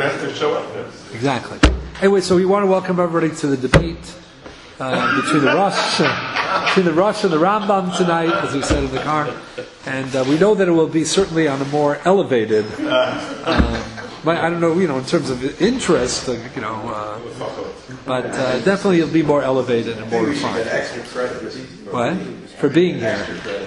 has to show up. Exactly. Anyway, so we want to welcome everybody to the debate between the Rosh and the Rambam tonight, as we said in the car, and we know that it will be certainly on a more elevated. I don't know, in terms of interest, but definitely it'll be more elevated and more refined. What? For being here.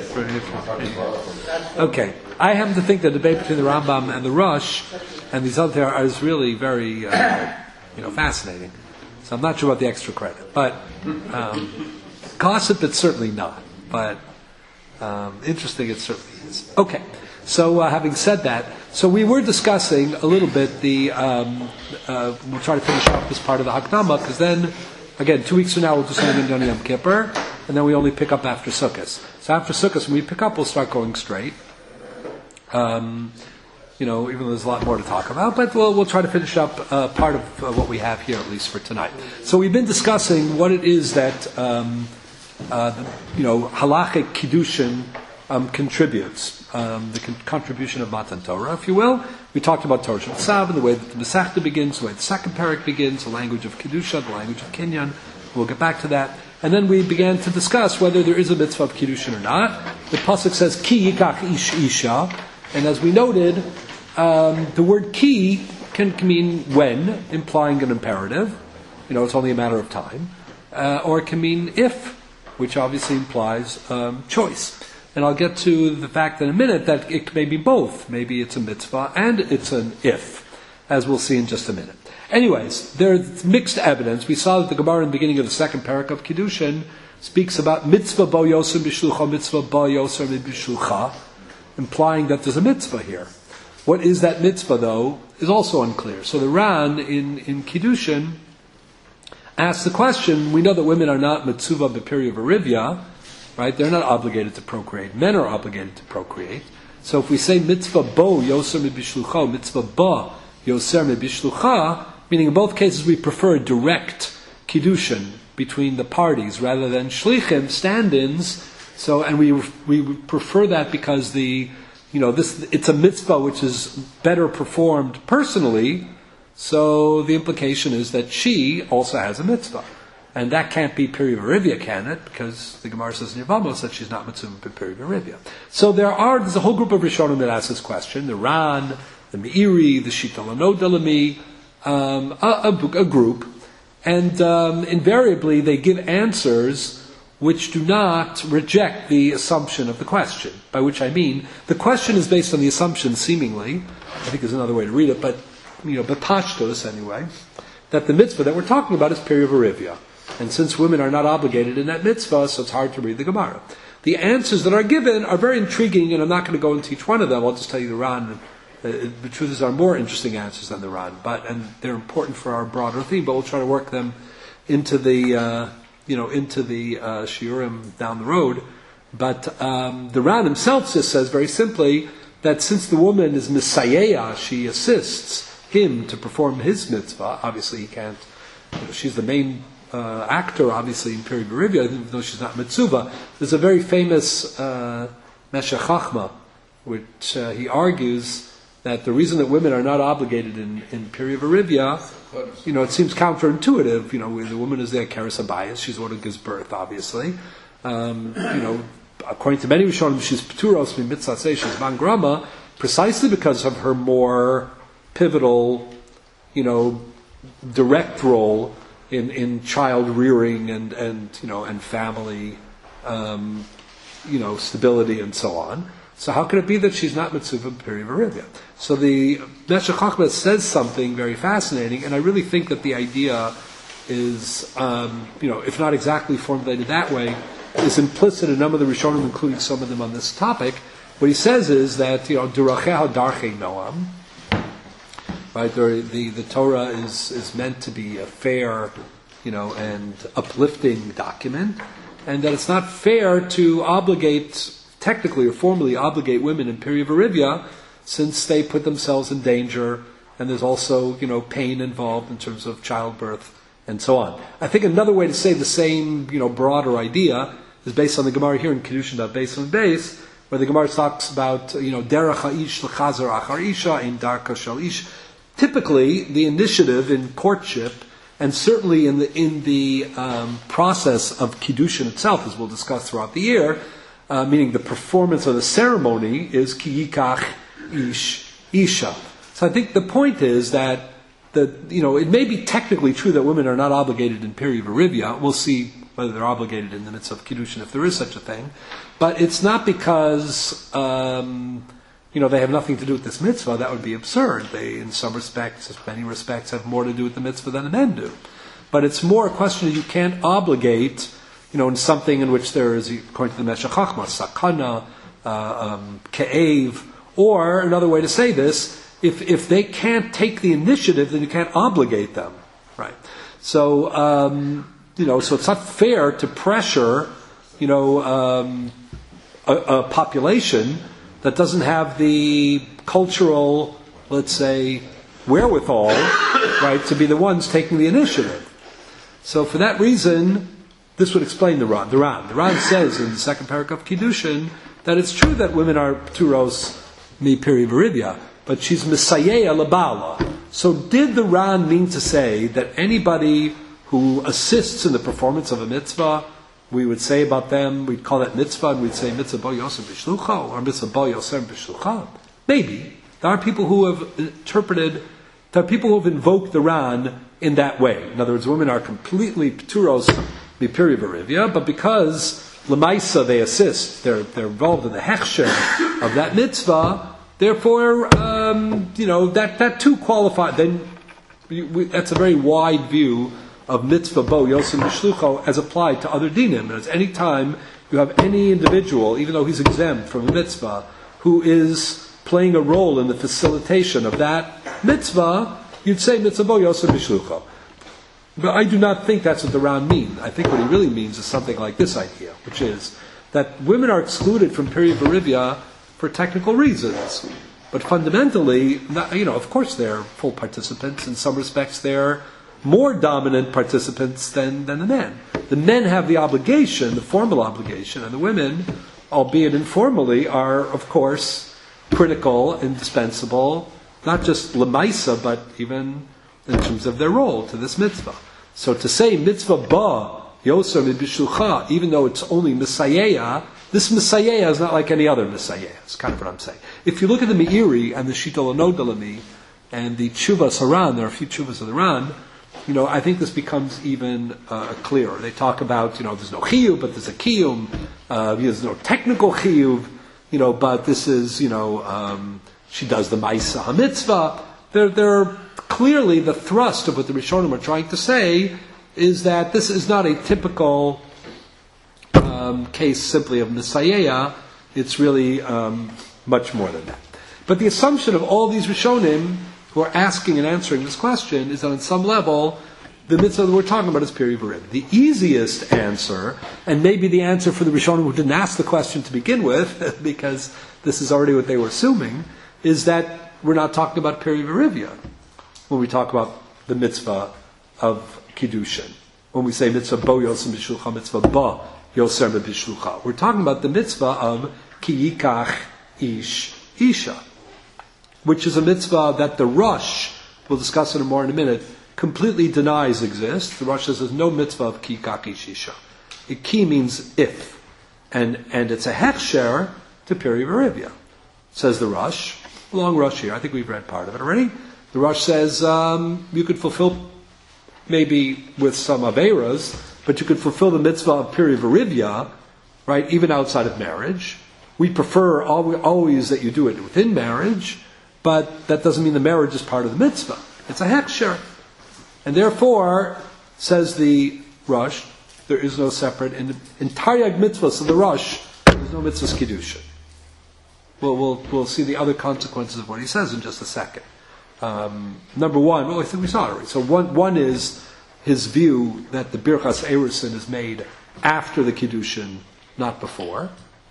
Okay. I happen to think the debate between the Rambam and the Rosh and these other is really very, fascinating. So I'm not sure about the extra credit, but gossip it's certainly not. But interesting it certainly is. Okay. So having said that, so we were discussing a little bit we'll try to finish off this part of the Hakdama, because then, again, 2 weeks from now we'll do something in Yom Kippur, and then we only pick up after Sukkot. So after Sukkot, when we pick up, we'll start going straight. Even though there's a lot more to talk about, but we'll try to finish up part of what we have here, at least for tonight. So we've been discussing what it is that halachic kiddushin contributes, the contribution of Matan Torah, if you will. We talked about Torah Shabbat and the way that the Masechta begins, the way the second parak begins, the language of Kedusha, the language of Kinyan. We'll get back to that. And then we began to discuss whether there is a mitzvah of Kiddushin or not. The pasuk says, Ki yikach ish isha. And as we noted, the word ki can mean when, implying an imperative. It's only a matter of time. Or it can mean if, which obviously implies choice. And I'll get to the fact in a minute that it may be both. Maybe it's a mitzvah and it's an if, as we'll see in just a minute. Anyways, there's mixed evidence. We saw that the Gemara in the beginning of the second parak of Kiddushin speaks about mitzvah bo yoser b'shlucha, mitzvah bo yoser b'shlucha, implying that there's a mitzvah here. What is that mitzvah, though, is also unclear. So the Ran in Kiddushin asks the question, we know that women are not mitzvah b'peri v'rivya, right? They're not obligated to procreate. Men are obligated to procreate. So if we say mitzvah bo yoser b'shlucha, mitzvah bo yoser b'shlucha, meaning in both cases we prefer direct kiddushin between the parties rather than shlichim, stand-ins. So, and we prefer that because it's a mitzvah which is better performed personally. So the implication is that she also has a mitzvah, and that can't be peri v'rivya, can it? Because the Gemara says in Yevamos that she's not mitzvah peri v'rivya. So there's a whole group of Rishonim that asks this question: the Ran, the Meiri, the Shita Lanodalami, a group, and invariably they give answers which do not reject the assumption of the question. By which I mean, the question is based on the assumption, seemingly, I think is another way to read it, but pashtos anyway, that the mitzvah that we're talking about is peri v'rivya. And since women are not obligated in that mitzvah, so it's hard to read the Gemara. The answers that are given are very intriguing, and I'm not going to go into each one of them. I'll just tell you the Ran. The truth is, there are more interesting answers than the Ran, and they're important for our broader theme. But we'll try to work them into the shiurim down the road. But the Ran himself just says very simply that since the woman is misayeya, she assists him to perform his mitzvah. Obviously, he can't. She's the main actor, obviously, in Peri V'Rivya, even though she's not mitzvah. There's a very famous Meshech Chachma, which he argues that the reason that women are not obligated in Peri V'Rivya, it seems counterintuitive. The woman is there, Keres Abayis, she's the one who gives birth, obviously. According to many Rishonim, she's Pturos Mitzvah, she's Mangrama, precisely because of her more pivotal, direct role in child rearing and family, stability and so on. So how can it be that she's not mitzvah peri v'rivya? So the Meshech Chachma says something very fascinating, and I really think that the idea is, if not exactly formulated that way, is implicit in some of the Rishonim, including some of them on this topic. What he says is that, Duracheha Darchei Noam, right? The Torah is meant to be a fair, and uplifting document, and that it's not fair to technically or formally obligate women in Peri V'Rivya, since they put themselves in danger, and there's also, pain involved in terms of childbirth and so on. I think another way to say the same, broader idea is based on the Gemara here in Kiddushin Beis on Beis, where the Gemara talks about, derech ha'ish l'chazer achar isha in darka shel ish, typically the initiative in courtship, and certainly in the process of kiddushin itself, as we'll discuss throughout the year, meaning the performance of the ceremony, is ki yikach ish isha. So I think the point is that it may be technically true that women are not obligated in Peri Verivia. We'll see whether they're obligated in the midst of kiddushin, if there is such a thing. But it's not because they have nothing to do with this mitzvah. That would be absurd. They, in some respects, in many respects, have more to do with the mitzvah than the men do. But it's more a question that you can't obligate, in something in which there is, according to the Meshech Chochmah, sakana, ke'ev, or another way to say this, if they can't take the initiative, then you can't obligate them, right? So, so it's not fair to pressure, a population that doesn't have the cultural, let's say, wherewithal, right, to be the ones taking the initiative. So for that reason, this would explain the Ran. The Ran says in the second paragraph of Kiddushin that it's true that women are pturos mi peri verivia, but she's misayeya labala. So did the Ran mean to say that anybody who assists in the performance of a mitzvah, we would say about them, we'd call that mitzvah, and we'd say mitzvah bo yosem b'shlucha, or mitzvah bo yosem b'shlucha? Maybe. There are people who have invoked the Ran in that way. In other words, women are completely pturos mipiri berivia, but because lemaisa they assist, they're involved in the hechsher of that mitzvah, therefore, that too qualifies. Then that's a very wide view of mitzvah bo yosem b'shlucha as applied to other dinim. And any time you have any individual, even though he's exempt from a mitzvah, who is playing a role in the facilitation of that mitzvah, you'd say mitzvah bo yosem b'shlucha. But I do not think that's what the Ran means. I think what he really means is something like this idea, which is that women are excluded from Peri Verivia for technical reasons. But fundamentally, of course they're full participants. In some respects they're more dominant participants than the men. The men have the obligation, the formal obligation, and the women, albeit informally, are, of course, critical, indispensable, not just lemaisa, but even in terms of their role to this mitzvah. So to say mitzvah ba yoser mibishucha, even though it's only misayeya, this misayeya is not like any other misayeya. It's kind of what I'm saying. If you look at the Meiri and the Shitol Anodalami and the Chuvas Haran, there are a few Chuvas of the Ran, I think this becomes even clearer. They talk about, there's no chiyuv, but there's a kiyum. There's no technical chiyuv, but this is, she does the Maisa HaMitzvah. They're clearly the thrust of what the Rishonim are trying to say is that this is not a typical case simply of Misayeya. It's really much more than that. But the assumption of all these Rishonim who are asking and answering this question is that on some level, the mitzvah that we're talking about is Peri Verivia. The easiest answer, and maybe the answer for the Rishonim who didn't ask the question to begin with, because this is already what they were assuming, is that we're not talking about Peri Verivia when we talk about the mitzvah of Kiddushin. When we say mitzvah bo yosem b'shlucha, mitzvah ba yosem b'shlucha. We're talking about the mitzvah of ki yikach ish isha, which is a mitzvah that the Rosh, we'll discuss it more in a minute, completely denies exists. The Rosh says there's no mitzvah of ki yikach ish isha. Ki means if, and it's a hechsher to Peri Verivia, says the Rosh. Long Rosh here. I think we've read part of it already. The Rosh says you could fulfill, maybe with some Averas, but you could fulfill the mitzvah of Peri Verivia, right, even outside of marriage. We prefer always that you do it within marriage, but that doesn't mean the marriage is part of the mitzvah. It's a hechsher. And therefore, says the Rosh, there is no separate, in Taryag mitzvahs of the Rosh, there's no mitzvahs kiddushin. We'll see the other consequences of what he says in just a second. Number one, I think we saw it already. So one is his view that the Birchas Erusin is made after the Kiddushin, not before.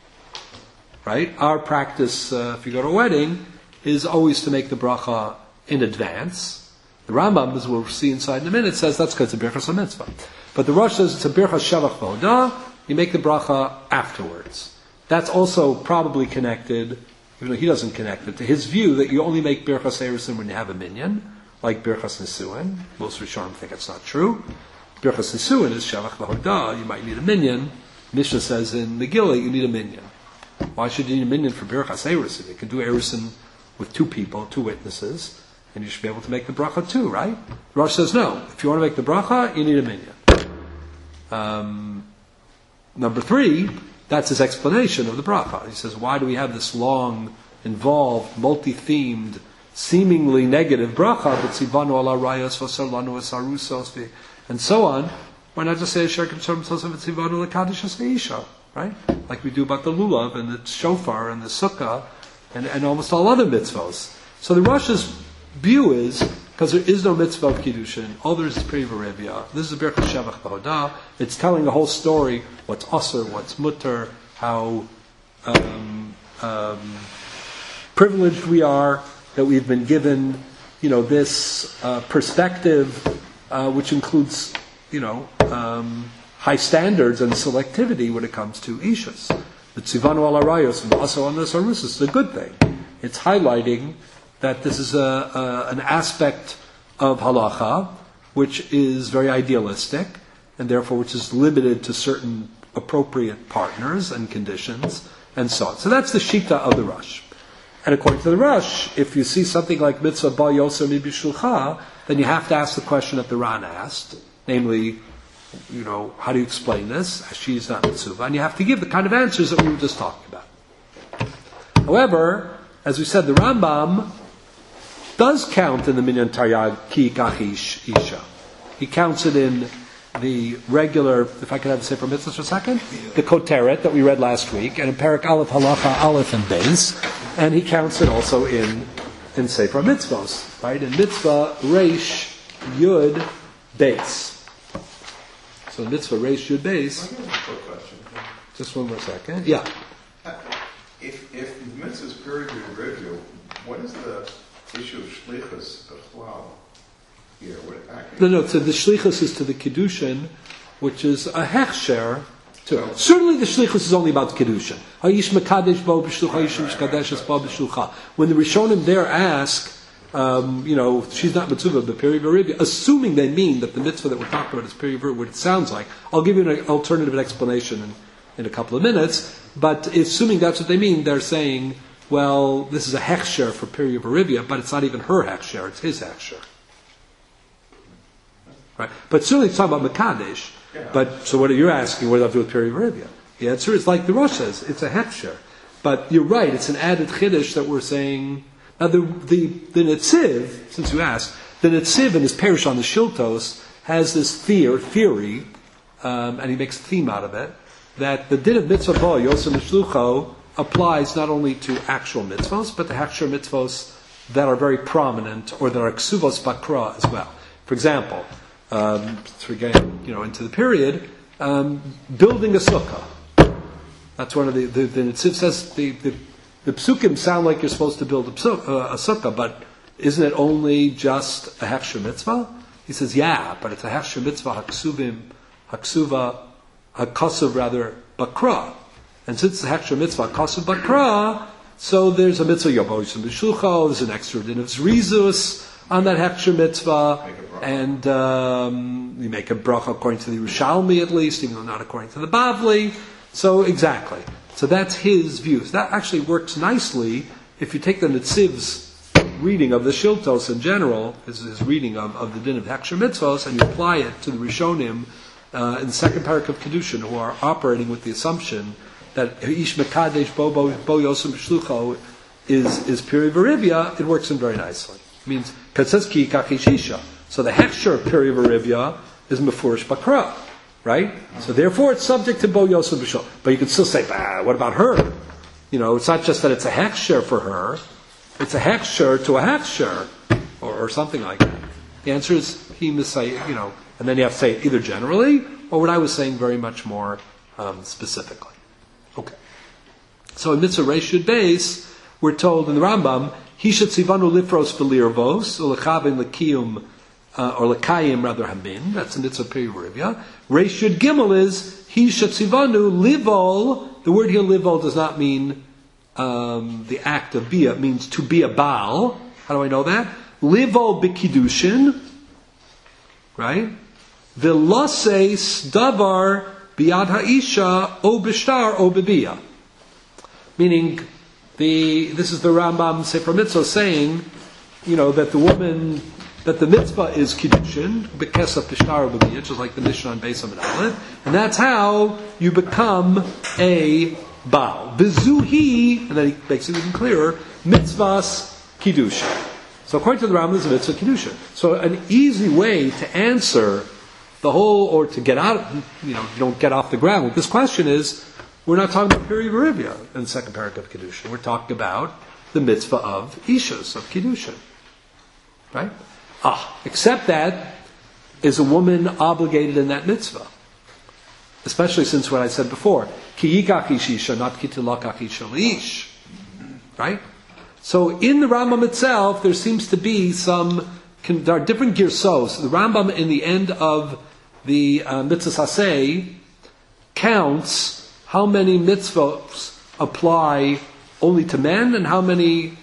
Right? Our practice, if you go to a wedding, is always to make the bracha in advance. The Rambam, as we'll see inside in a minute, says that's because it's a Birchas HaMitzvah. But the Rosh says it's a Birchas Shavach V'Hodah, you make the bracha afterwards. That's also probably connected even though he doesn't connect it to his view that you only make Birchas Erusin when you have a minyan, like Birchas Nisuin. Most Rishonim think it's not true. Birchas Nisuin is Shavach V'Hodah, you might need a minyan. Mishnah says in Megillah you need a minyan. Why should you need a minyan for Birchas Erusin? You can do Erusin with two people, two witnesses, and you should be able to make the bracha too, right? Rosh says no. If you want to make the bracha, you need a minyan. Number 3, that's his explanation of the bracha. He says, why do we have this long, involved, multi-themed, seemingly negative bracha, but tzivanu ala rayos v'sarlanu v'sarusos and so on? Why not just say asher k'mtzor b'tzosam v'tzivanu l'kadish ha'isha, right? Like we do about the lulav and the shofar and the sukkah and almost all other mitzvos. So the Rosh's view is, because there is no mitzvah of kiddushin, all there is Pri V'Revia. This is a Birchas Shavach V'Hodah. It's telling the whole story, what's aser, what's mutter, how privileged we are, that we've been given, this perspective, which includes, high standards and selectivity when it comes to ishas. The tzivanu ala rayos and also on the sarus is a good thing. It's highlighting that this is an aspect of halacha which is very idealistic and therefore which is limited to certain appropriate partners and conditions and so on. So that's the shita of the Rosh. And according to the Rosh, if you see something like mitzvah ba yoser mi b'shulcha, then you have to ask the question that the Ran asked, namely, how do you explain this? She's not mitzvah. And you have to give the kind of answers that we were just talking about. However, as we said, the Rambam does count in the minyan taryag ki kachish isha. He counts it in the regular, if I could have the Sefer Mitzvahs for a second, the Koteret that we read last week, and in Perek Aleph Halacha Aleph and Beis, and he counts it also in Sefer Mitzvahs, right? In Mitzvah Reish Yud Beis. So Mitzvah Reish Yud Beis. Just one more second. Yeah. If Mitzvah is period review, what is the issue of shlichus of chlal here? No. So the shlichus is to the kiddushin, which is a hechsher. Certainly, the shlichus is only about kiddushin. Hayish mekadesh bo b'shlucha, hayish mekadesh bo b'shlucha. When the Rishonim there ask, she's not mitzvah, but peri v'rivya, assuming they mean that the mitzvah that we're talking about is peri v'rivya, what it sounds like. I'll give you an alternative explanation in a couple of minutes. But assuming that's what they mean, they're saying, well, this is a hechsher for peri v'rivya, but it's not even her hechsher; it's his hechsher. Right? But certainly it's talking about mekadesh. Yeah. But so what are you asking? What does that do with peri v'rivya? The answer is like the Rosh says, it's a hechsher. But you're right; it's an added chiddush that we're saying. Now the Netziv, since you asked, the Netziv in his parish on the Shiltos has this theory, and he makes a theme out of it, that the din of mitzvah bo yosem mishlucho applies not only to actual mitzvahs, but to hechsher mitzvahs that are very prominent or that are ksuvos bakra as well. For example, we're getting into the period, building a sukkah. That's one of the Netziv says the psukim sound like you're supposed to build a sukkah, but isn't it only just a hechsher mitzvah? He says, yeah, but it's a hechsher mitzvah hakasav rather bakra. And since it's a hechsher mitzvah hakasav bakra, so there's a mitzvah yoboshim b'shulcha, there's an extra din of zrizus on that hechsher mitzvah, and you make a bracha according to the Yerushalmi at least, even though not according to the Bavli. So exactly. So that's his view. So that actually works nicely if you take the Netziv's reading of the Shiltos in general, his reading of the din of hechsher mitzvahs, and you apply it to the Rishonim in the second parak of Kedushin, who are operating with the assumption that ish mekadesh bo yosem b'shlucho is peri v'rivya. It works in very nicely. It means katzeski kakishisha. So the hechsher of peri v'rivya is mefurish bakra, right? So therefore it's subject to bo yosem b'shlucho. But you can still say, what about her? It's not just that it's a hechsher for her; it's a hechsher to a hechsher, or something like that. The answer is he misay, and then you have to say it either generally or what I was saying very much more specifically. Okay. So in Mitzvah Reish Yud Beis, we're told in the Rambam, Hishat Tzivanu Lifros V'Lirvos, U'Lechavin L'Kiyum, or L'Kayim rather Hamin, that's in Mitzvah Peri V'Rivya. Reish Yud Gimel is, Hishat Tzivanu Livol, the word here Livol does not mean the act of bia means to be a Baal. How do I know that? Livo b'kiddushin, right? V'loses davar biad ha'isha o b'shtar o b'bia. Meaning, this is the Rambam Sefer Mitzvah saying, that the mitzvah is kiddushin, b'kesef b'shtar o b'bia, just like the Mishnah on Beis Amud Aleph, and that's how you become a Baal. V'zuhi, and then he makes it even clearer, mitzvahs kiddushin. So according to the Rambam, there's a mitzvah kiddushin. So an easy way to answer the whole, or to get out, you don't get off the ground with this question is, we're not talking about Peri Verivia in the second parak of kiddushin. We're talking about the mitzvah of ishus, of kiddushin. Right? Except that, is a woman obligated in that mitzvah? Especially since what I said before, ki yikach ishisha, not ki tilakach isha liish. Right? So in the Rambam itself, there seems to be there are different girsos. The Rambam in the end of the Mitzvah Saseh counts how many mitzvahs apply only to men and how many,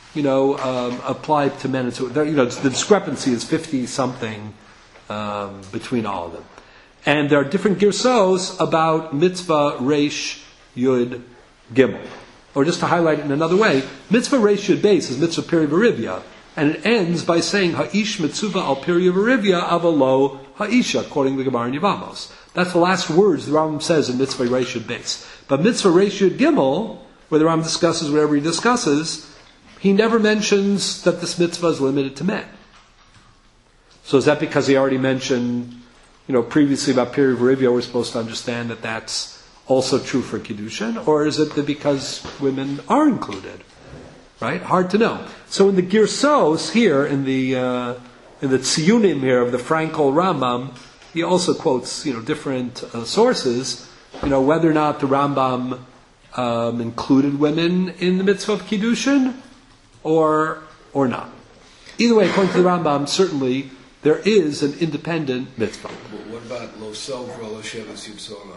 apply to men. And so, the discrepancy is 50 something between all of them. And there are different girsos about mitzvah reish yud gimel. Or just to highlight it in another way, mitzvah reish yud beis is mitzvah peri v'rivya, and it ends by saying ha'ish mitzvah al peri v'rivya avalo ha'isha, according to the Gemara in Yevamos. That's the last words the Rambam says in mitzvah reish yud beis. But mitzvah reish yud gimel, where the Rambam discusses whatever he discusses, he never mentions that this mitzvah is limited to men. So is that because he already mentioned, previously about peri v'rivya, we're supposed to understand that that's also true for kiddushin, or is it that because women are included? Right? Hard to know. So in the girsos here, in the tziyunim here of the Frankel Rambam, he also quotes different sources, whether or not the Rambam included women in the mitzvah of kiddushin or not. Either way, according to the Rambam, certainly there is an independent mitzvah. What about lo sov lo shevas yibsora?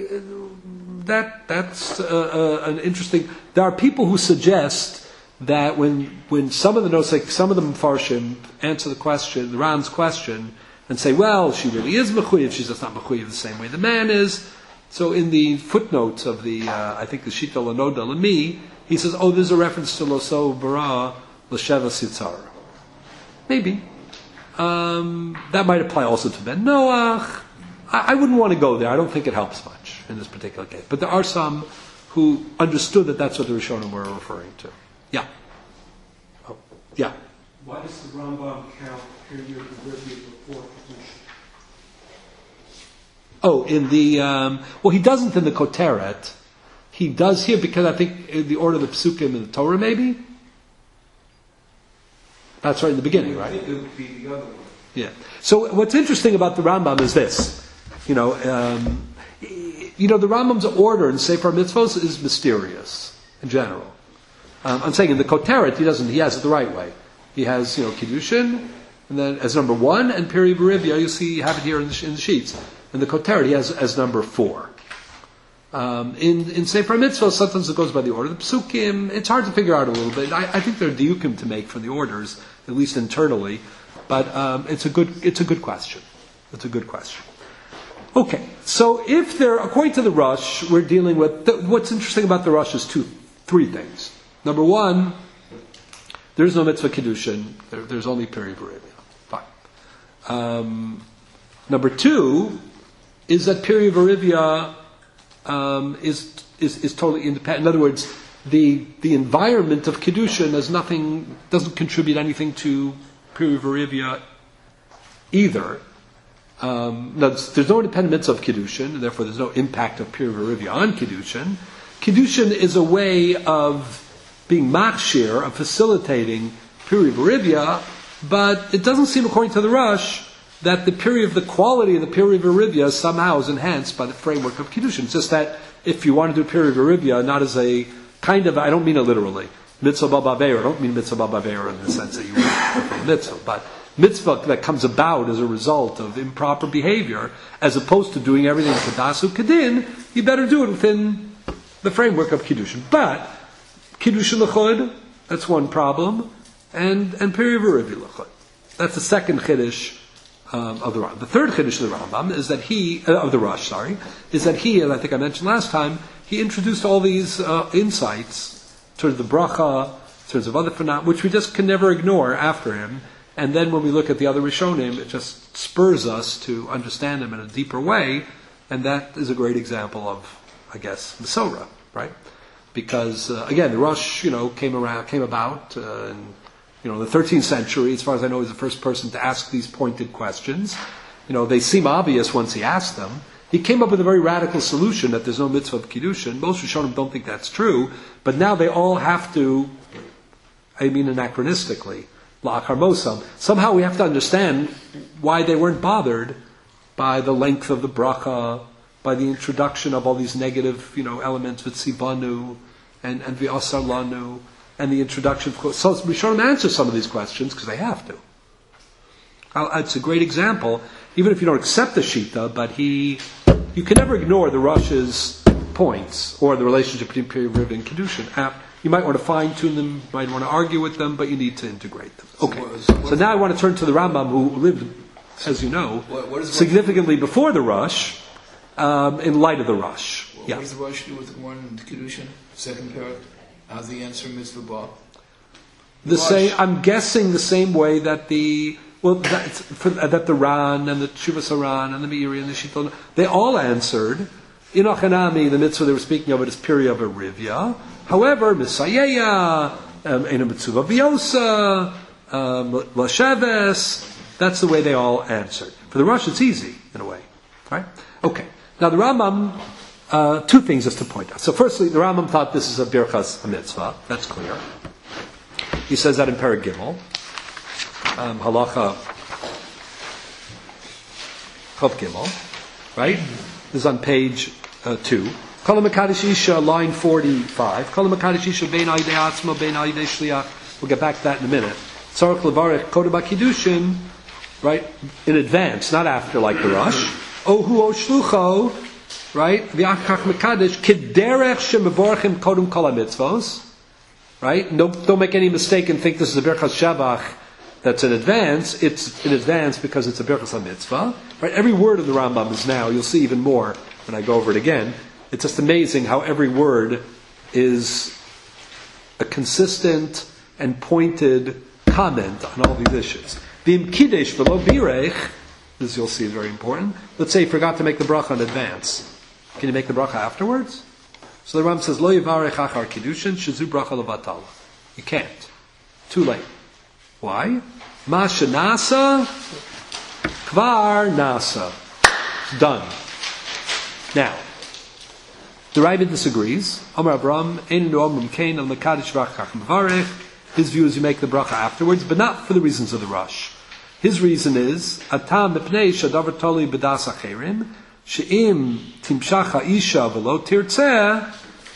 That's an interesting. There are people who suggest that when some of the notes, like some of the Mefarshim, answer the question, the Ran's question, and say, well, she really is mechuyev, she's just not mechuyev the same way the man is. So in the footnotes of the, I think the Shita Lanoda Lemi, he says, there's a reference to Loso Bara L'Sheva Sitzara. Maybe. That might apply also to Ben Noach. I wouldn't want to go there. I don't think it helps much in this particular case. But there are some who understood that that's what the Rishonim were referring to. Yeah. Yeah. Why does the Rambam count period of Rivia before Kedusha? In the he doesn't in the Koteret. He does here because I think in the order of the Psukim in the Torah, maybe. That's right in the beginning, right? I think it would be the other one. Yeah. So what's interesting about the Rambam is this. The Rambam's order in Sefer Mitzvos is mysterious in general. I'm saying in the Koteret he has it the right way. He has Kiddushin, and then as number 1, and Peri V'Rivya, you see you have it here in the sheets. In the Koteret he has as number 4. In Sefer Mitzvos sometimes it goes by the order of the Psukim. It's hard to figure out a little bit. I think there are diukim to make for the orders, at least internally. But it's a good question. It's a good question. Okay, so if according to the Rush, we're dealing with what's interesting about the Rush is three things. Number 1, there's no mitzvah kiddushin. There's only peri v'rivya. Fine. Number 2 is that peri v'rivya is totally independent. In other words, the environment of kiddushin doesn't contribute anything to peri v'rivya either. There's no independent mitzvah of kiddushin, and therefore there's no impact of peri v'rivya on kiddushin. Kiddushin is a way of being machshir, of facilitating peri v'rivya, but it doesn't seem, according to the Rush, that the quality of the peri v'rivya somehow is enhanced by the framework of kiddushin. It's just that if you want to do peri v'rivya, not as a kind of, I don't mean it literally, mitzvah b'aveira, I don't mean mitzvah b'aveira in the sense that you would mitzvah, but mitzvah that comes about as a result of improper behavior, as opposed to doing everything kadasu kadin, you better do it within the framework of kiddushin. But Kiddushin l'chod, that's one problem, and Peri V'Rivi l'chod. That's the second Chiddush of the Rambam. The third Chiddush of the Rambam is that of the Rosh, is that he, as I think I mentioned last time, he introduced all these insights in terms of the bracha, in terms of other phenomena, which we just can never ignore after him. And then when we look at the other Rishonim, it just spurs us to understand them in a deeper way, and that is a great example of, I guess, Masorah, right? Because again, the Rosh, came about in the 13th century. As far as I know, he's the first person to ask these pointed questions. They seem obvious once he asked them. He came up with a very radical solution that there's no mitzvah of Kiddushin. Most Rishonim don't think that's true, but now they all have to, anachronistically, la'achar mosam. Somehow we have to understand why they weren't bothered by the length of the bracha, by the introduction of all these negative, elements with sibanu and v'asar lanu, and the introduction of. So Rishonim answer some of these questions because they have to. It's a great example, even if you don't accept the Shita, but you can never ignore the Rosh's points or the relationship between Peri V'Rivi and Kiddushin. You might want to fine-tune them, might want to argue with them, but you need to integrate them. Okay. So now I want to turn to the Rambam, who lived, as you know, significantly before the Rosh, in light of the Rosh. What does the Rosh do with the one in the Kiddushin, second parak? How's the answer mitzvah bar? I'm guessing the same way that the Ran and the Shuvas Haran and the Meiri and the Shitton, they all answered. In Achanami, the mitzvah they were speaking of it is Peri Rivya. However, Misayeya, in a mitzvah V'yosa, Lasheves, that's the way they all answered. For the Rosh, it's easy, in a way. Right? Okay. Now the Rambam, two things just to point out. So firstly, the Rambam thought this is a Birchas mitzvah. That's clear. He says that in Perek Gimel. Halacha Chav Gimel, right? This is on page 2. Kol Mekadosh Isha, line 45. Kol Mekadosh Isha bein Aidei Atzma bein Aidei Shliach. We'll get back to that in a minute. Tzarich levarich kodem HaKiddushin, right? In advance, not after, like the Rosh. Ohu o Shlucho, right? V'achach Mekadosh kederech shemevorchim kodem kol HaMitzvos, right? Don't make any mistake and think this is a Birchas Shabach that's in advance. It's in advance because it's a Birchas HaMitzvah. Right? Every word of the Rambam is now, you'll see even more when I go over it again. It's just amazing how every word is a consistent and pointed comment on all these issues. V'im kiddush v'lo birech, this you'll see is very important. Let's say you forgot to make the bracha in advance. Can you make the bracha afterwards? So the Rambam says, Lo yivarech achar kiddushin, shezu bracha levatala. You can't. Too late. Why? Ma shenasa, kvar nasa. It's done. Now, the Rebbe disagrees. Amar Abraham, Einu Omrim Kain al Mekadosh v'achach mevarech. His view is you make the bracha afterwards, but not for the reasons of the Rosh. His reason is, Atam mepnei shadavar toli b'das acherim, she'im timshach ha'isha v'lo tirtzeh,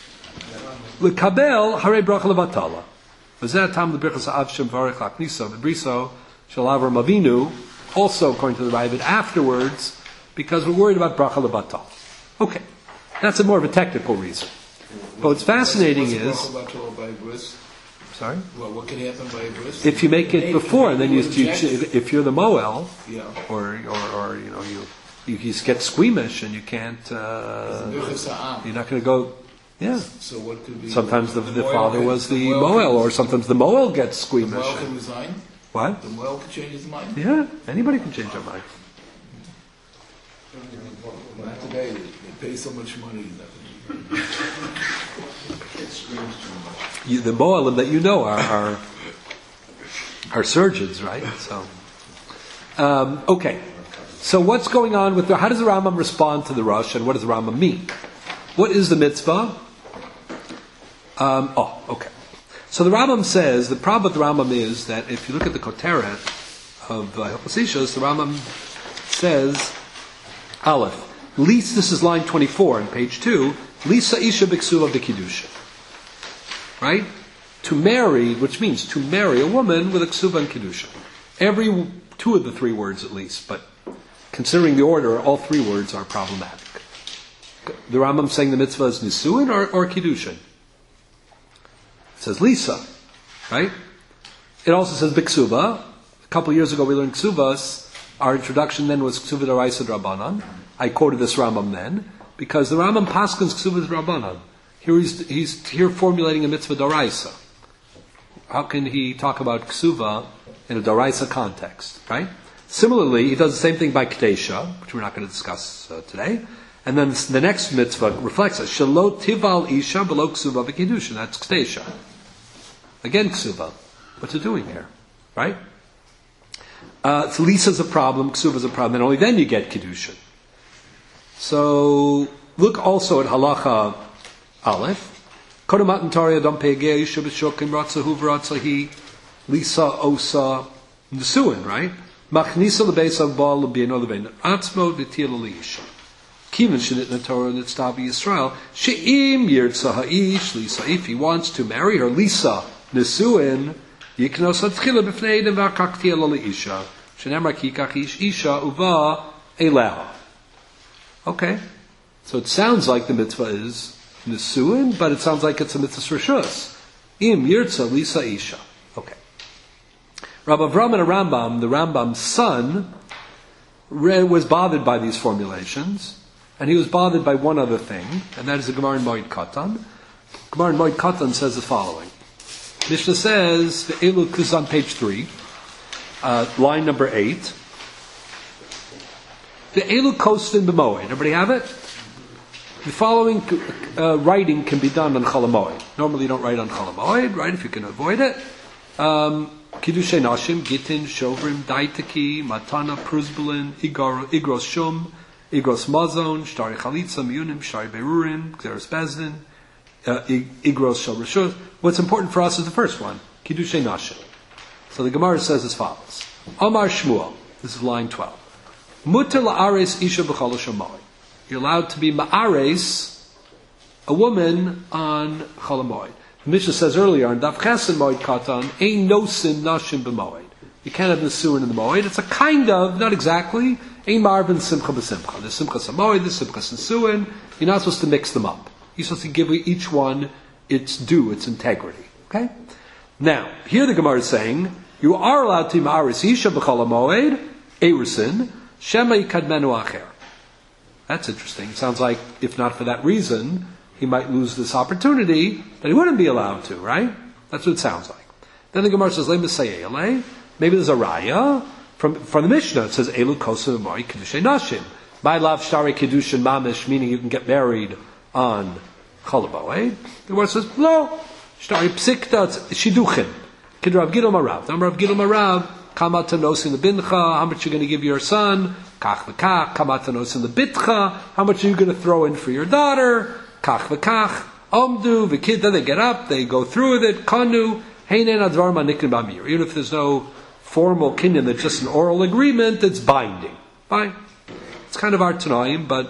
l'kabel harei bracha levatala. V'zeh atam l'birchas ha'av shem varech l'akniso v'briso shel Avram Avinu, also according to the Rebbe, afterwards, because we're worried about bracha levatala. Okay. That's a more of a technical reason. But what's fascinating is... Sorry? Well, what can happen by a bris? If you make it before, and then if you're the Moel, or you just get squeamish and you can't... you're not going to go... Yeah. So what could be... Sometimes the father was the Moel, or sometimes the Moel gets squeamish. The Moel can resign? What? The Moel can change his mind? Yeah, anybody can change their mind. Not today. They pay so much money. The Moelim that you know are surgeons, right? So, okay. So what's going on with how does the Rambam respond to the Rosh, and what does the Rambam mean? What is the mitzvah? Okay. So the Rambam says the problem with the Rambam is that if you look at the Koteret of Hilchos Ishus, the Rambam says Aleph. Least, this is line 24 on page 2. Lisa isha b'ksuva b'kiddushin. Right? To marry, which means to marry a woman with a ksuva and kiddushin. Every two of the three words at least, but considering the order, all three words are problematic. The Rambam saying the mitzvah is nisuin or kiddushin? says Lisa, right? It also says Biksuva. A couple of years ago we learned Ksuvas. Our introduction then was Ksuva D'Oraisa D'Rabbanan. I quoted this Rambam then, because the Rambam paskins Ksuva D'Rabbanan. Here he's here formulating a mitzvah D'Oraisa. How can he talk about Ksuva in a D'Oraisa context, right? Similarly, he does the same thing by Kedesha, which we're not going to discuss today. And then the next mitzvah reflects it. Shelo tival isha below Ksuva v'Kiddushin. That's Kedesha. Again, Ksuva. What's it doing here? Right? So Lisa's a problem, Ksuva's a problem, and only then you get Kiddushin. So, look also at Halacha Aleph. Kodem matan Torah Adam Pe'egei Yishu B'shokim Ratzahu V'Ratzahi Lisa Osa Nesuin, right? Machnisa L'beis Avbal L'beino L'bein Atzmo V'tir L'Isha. Kivin Shenitna Torah Nitztavi Yisrael She'im Yirtza Ha'ish Lisa, if he wants to marry her, Lisa Nesuin Yiknos Hatchila B'fnei Edem V'akak Tia L'Isha Shenemar Kikach Ish Isha Uva Eleha. Okay, so it sounds like the mitzvah is Nesuin, but it sounds like it's a mitzvah Rishus. Im Yirtza Lisa Isha. Okay. Rabbi Avram and Rambam, the Rambam's son, was bothered by these formulations, and he was bothered by one other thing, and that is the Gemara in Moed Katan. Gemara in Moed Katan says the following. Mishnah says, the Elu Kuz on page 3, line number 8. The Elu Kostin B'moed. Everybody have it? The following writing can be done on Chol HaMoed. Normally you don't write on Chol HaMoed, right, if you can avoid it. Kiddushay Nashim, Gitin, Shovrim, Daitaki, Matana, Pruzbulin, Igros Shum, Igros Mazon, Shtari Chalitza, Miyunim, Shtari Berurin, Xeris Bezdin, Igros Shal Rishus. What's important for us is the first one, Kiddushay Nashim. So the Gemara says as follows. Amar Shmuel, this is line 12. Mutter la'ares isha b'chol HaMoed. You're allowed to be ma'ares, a woman on Chol HaMoed. The Mishnah says earlier on Daf Chesed Moed Katan, ein nosin nashim b'moed. You can't have nesuin in the moed. It's a kind of, not exactly, ein marvin simcha b'simcha. There's simchas hamoed, there's simchas nesuin. You're not supposed to mix them up. You're supposed to give each one its due, its integrity. Okay? Now, here the Gemara is saying, you are allowed to be ma'ares isha b'chol HaMoed, erusin, shema yikadmenu acher. That's interesting. It sounds like, if not for that reason, he might lose this opportunity, that he wouldn't be allowed to, right? That's what it sounds like. Then the Gemara says, maybe there's a raya from the Mishnah. It says, Elu kosu moi kiddushay nashim. My love shtari kiddushin mamish, meaning you can get married on Chol HaMoed. The Gemara says, no, shtari psikta shiduchin. Kid Rav Gidol Marav. Then Rav Gidol Marav, kamata nosin the bincha, how much you're going to give your son? Kach v'kach, kamata nosin the bitcha, how much are you going to throw in for your daughter? Kach v'kach, omdu, v'kid, then they get up, they go through with it, kanu, heinen advar manikin b'amir. Even if there's no formal kinyan, that's just an oral agreement, it's binding. Fine. It's kind of our Tanaim, but,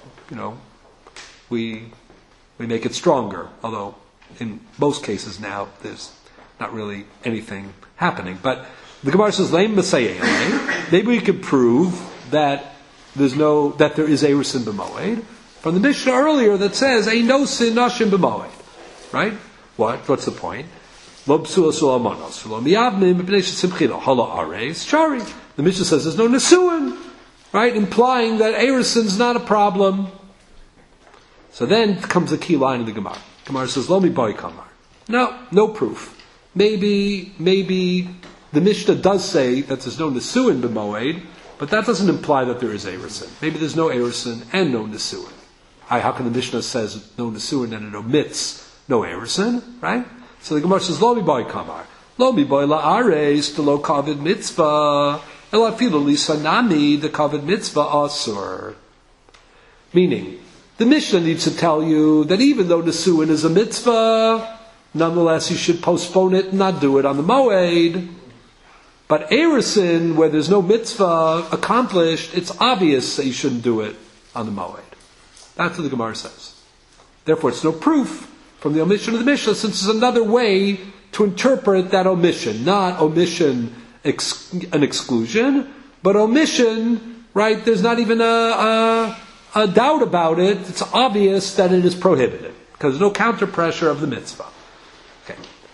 we make it stronger, although in most cases now, there's not really anything happening. But the Gemara says, maybe we could prove that there is erusin b'moed from the Mishnah earlier that says ein nosin nashim b'moed. Right? What's the point? Lo b'sula sul almanos, lo miyavnim b'nei shesimchino hala ares shari. The Mishnah says there's no nesuin, right? Implying that erusin's not a problem. So then comes the key line of the Gemara. Gemara says lo mi boy kamar. No proof. Maybe the Mishnah does say that there's no nesuin b'moed, but that doesn't imply that there is erusin. Maybe there's no erusin and no nesuin. How can the Mishnah says no nesuin and it omits no erusin, right? So the Gemara says, Lo mi boy kamar. Lo mi boy la'ares de lo kavid mitzvah. El afilu lisanami the kavid mitzvah asur. Meaning, the Mishnah needs to tell you that even though nesuin is a mitzvah, nonetheless you should postpone it and not do it on the moed. But erusin, where there's no mitzvah accomplished, it's obvious that you shouldn't do it on the moed. That's what the Gemara says. Therefore, it's no proof from the omission of the Mishnah, since there's another way to interpret that omission. Not omission, an exclusion, but omission, right? There's not even a doubt about it. It's obvious that it is prohibited, because there's no counter pressure of the mitzvah. Okay.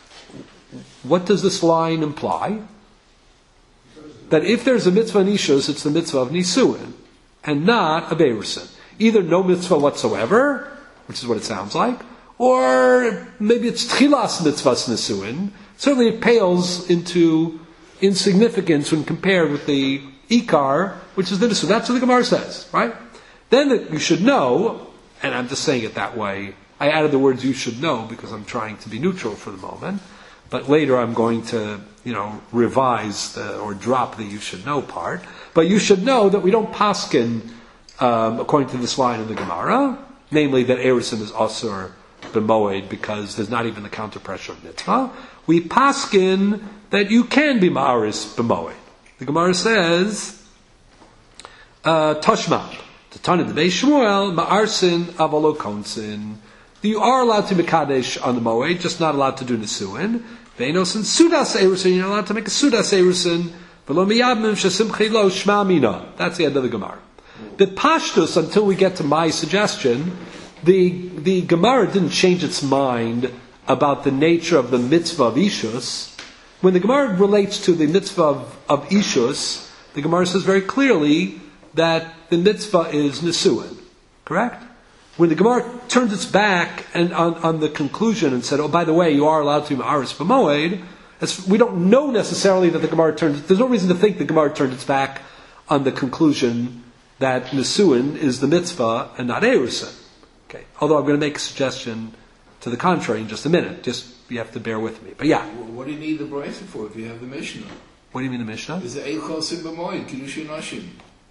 what does this line imply? That if there's a mitzvah nishus, it's the mitzvah of nisuin, and not of erusin. Either no mitzvah whatsoever, which is what it sounds like, or maybe it's tchilas mitzvahs nisuin. Certainly it pales into insignificance when compared with the ikar, which is the nisuin. That's what the Gemara says, right? Then you should know, and I'm just saying it that way. I added the words "you should know" because I'm trying to be neutral for the moment. But later I'm going to, revise or drop the "you should know" part. But you should know that we don't paskin according to this line in the Gemara, namely that erusin is asur b'moed because there's not even the counter pressure of mitzvah. We paskin that you can be ma'aris b'moed. The Gemara says, Toshma, the Tana the Beis Shmuel, ma'arsin avalo konsin. You are allowed to mekadesh on the moed, just not allowed to do nisuin. Veinos and sudas erusin, you're allowed to make a sudas erusin. V'lo miyabmim shesimchi lo shma mina. That's the end of the Gemara. The pashtus, until we get to my suggestion, the Gemara didn't change its mind about the nature of the mitzvah of ishus. When the Gemara relates to the mitzvah of ishus, the Gemara says very clearly that the mitzvah is nisuin. Correct? When the Gemara turned its back and on the conclusion and said, oh, by the way, you are allowed to be ma'aris b'moed, we don't know necessarily that the Gemara there's no reason to think the Gemara turned its back on the conclusion that nisuin is the mitzvah and not erusin. Okay. Although I'm going to make a suggestion to the contrary in just a minute. Just, you have to bear with me. But yeah. Well, what do you need the brayso for if you have the Mishnah? What do you mean the Mishnah? Is it Eichel Sim B'moed, Kiddushin Nashim?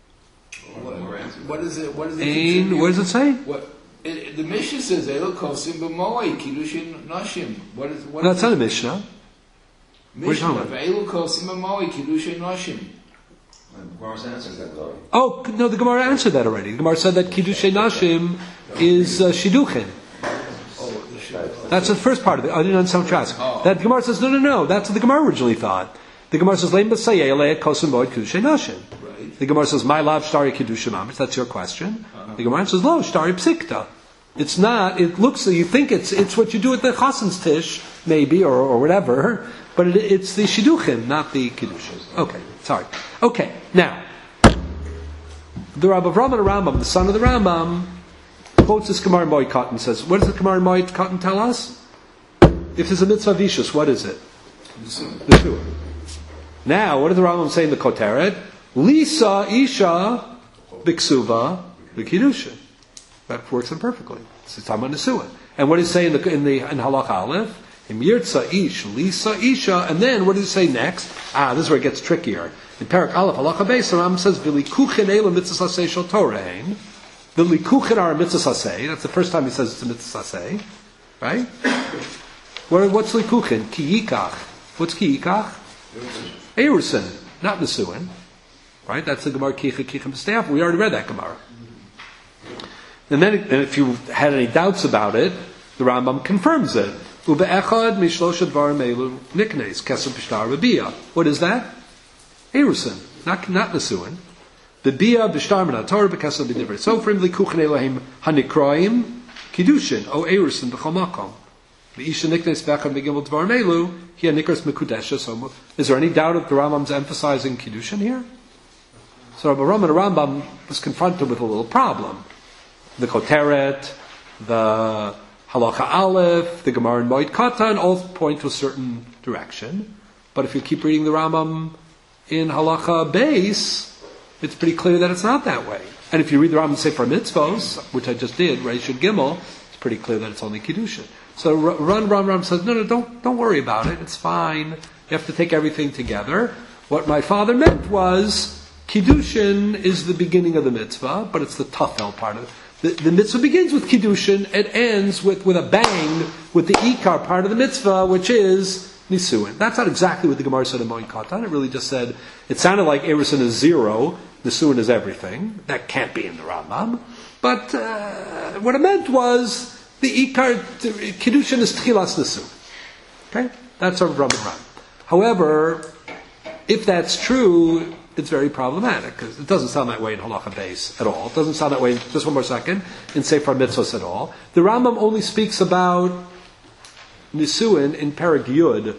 What is it? What is it? What does it say? The Mishnah says Eichel Sim B'moed, Kiddushin Nashim. No, it's not a Mishnah. Mishnah of Eichel Sim B'moed, Kiddushin Nashim. Oh, no, the Gemara answered that already. The Gemara said that Kiddushin Nashim is Shidduchin. That's the first part of it. I didn't understand what you're asking. That Gemara says, no. That's what the Gemara originally thought. The Gemara says, Leim b'sayeh le'et kosim bo'ed Kiddushin Nashim. The Gemara says, my lav shtari Kiddushin Mamish. That's your question. The Gemara says, lo, shtari psikta. It's not, it looks, you think it's what you do at the Chasen's Tish, maybe, or whatever, but it's the Shidduchim, not the Kiddushin. Okay, sorry. Okay, now, the Rav Avraham and Rambam, the son of the Rambam, quotes this Gemara in Moed Katan and says, what does the Gemara in Moed Katan tell us? If there's a mitzvah vishus, what is it? The two. Now, what does the Rambam say in the Koteret? Lisa Isha Biksuva B'Kiddushin. That works in perfectly. It's talking about Nesuah. And what does it say in Halach Aleph? In Yirtza Ish, Lisa Isha, and then what does it say next? This is where it gets trickier. In Parak Aleph, Halacha Beis, the Rambam says, V'likuchen eila mitzvah saseh shel Torein. The likuchen are a mitzvah saseh. That's the first time he says it's a mitzvah saseh. Right? What's likuchen? Ki yikach. What's ki yikach? Erusin, not Nesuin. Right? That's the Gemara Kicha Kichem B'Steaf. We already read that Gemara. And then, if you had any doubts about it, the Rambam confirms it. Ube'echad mishlosh advarim elu niknes kesem pishtar b'biyah. What is that? Erusin, not Nesuin. B'biyah b'shtar minator b'kesem b'divrei sofrim likuchen elohim hanikroim kiddushin o erusin b'chol makom. V'isha niknes b'echad megimel dvarim elu hi hanikros mekudesha. So, is there any doubt if the Rambam's emphasizing kiddushin here? So Rabbi Rambam and Rambam was confronted with a little problem. The Koteret, the Halacha Aleph, the Gemara in Moed Katan all point to a certain direction. But if you keep reading the Rambam in Halacha Beis, it's pretty clear that it's not that way. And if you read the Rambam Sefer Mitzvos, which I just did, Reish and Gimel, it's pretty clear that it's only Kiddushin. So Rambam says, no, don't worry about it. It's fine. You have to take everything together. What my father meant was, Kiddushin is the beginning of the mitzvah, but it's the tafel part of it. The mitzvah begins with Kiddushin, it ends with a bang with the Ikar part of the mitzvah, which is Nisuin. That's not exactly what the Gemara said in Moed Katan. It really just said, it sounded like Erusin is 0, Nisuin is everything. That can't be in the Rambam. But what it meant was, the Ikar, Kiddushin is Tchilas Nisuin. Okay? That's our Rambam. However, if that's true, it's very problematic, because it doesn't sound that way in Halacha Beis at all. It doesn't sound that way, just one more second, in Sefer Mitzvos at all. The Rambam only speaks about Nisuin in Perek Yud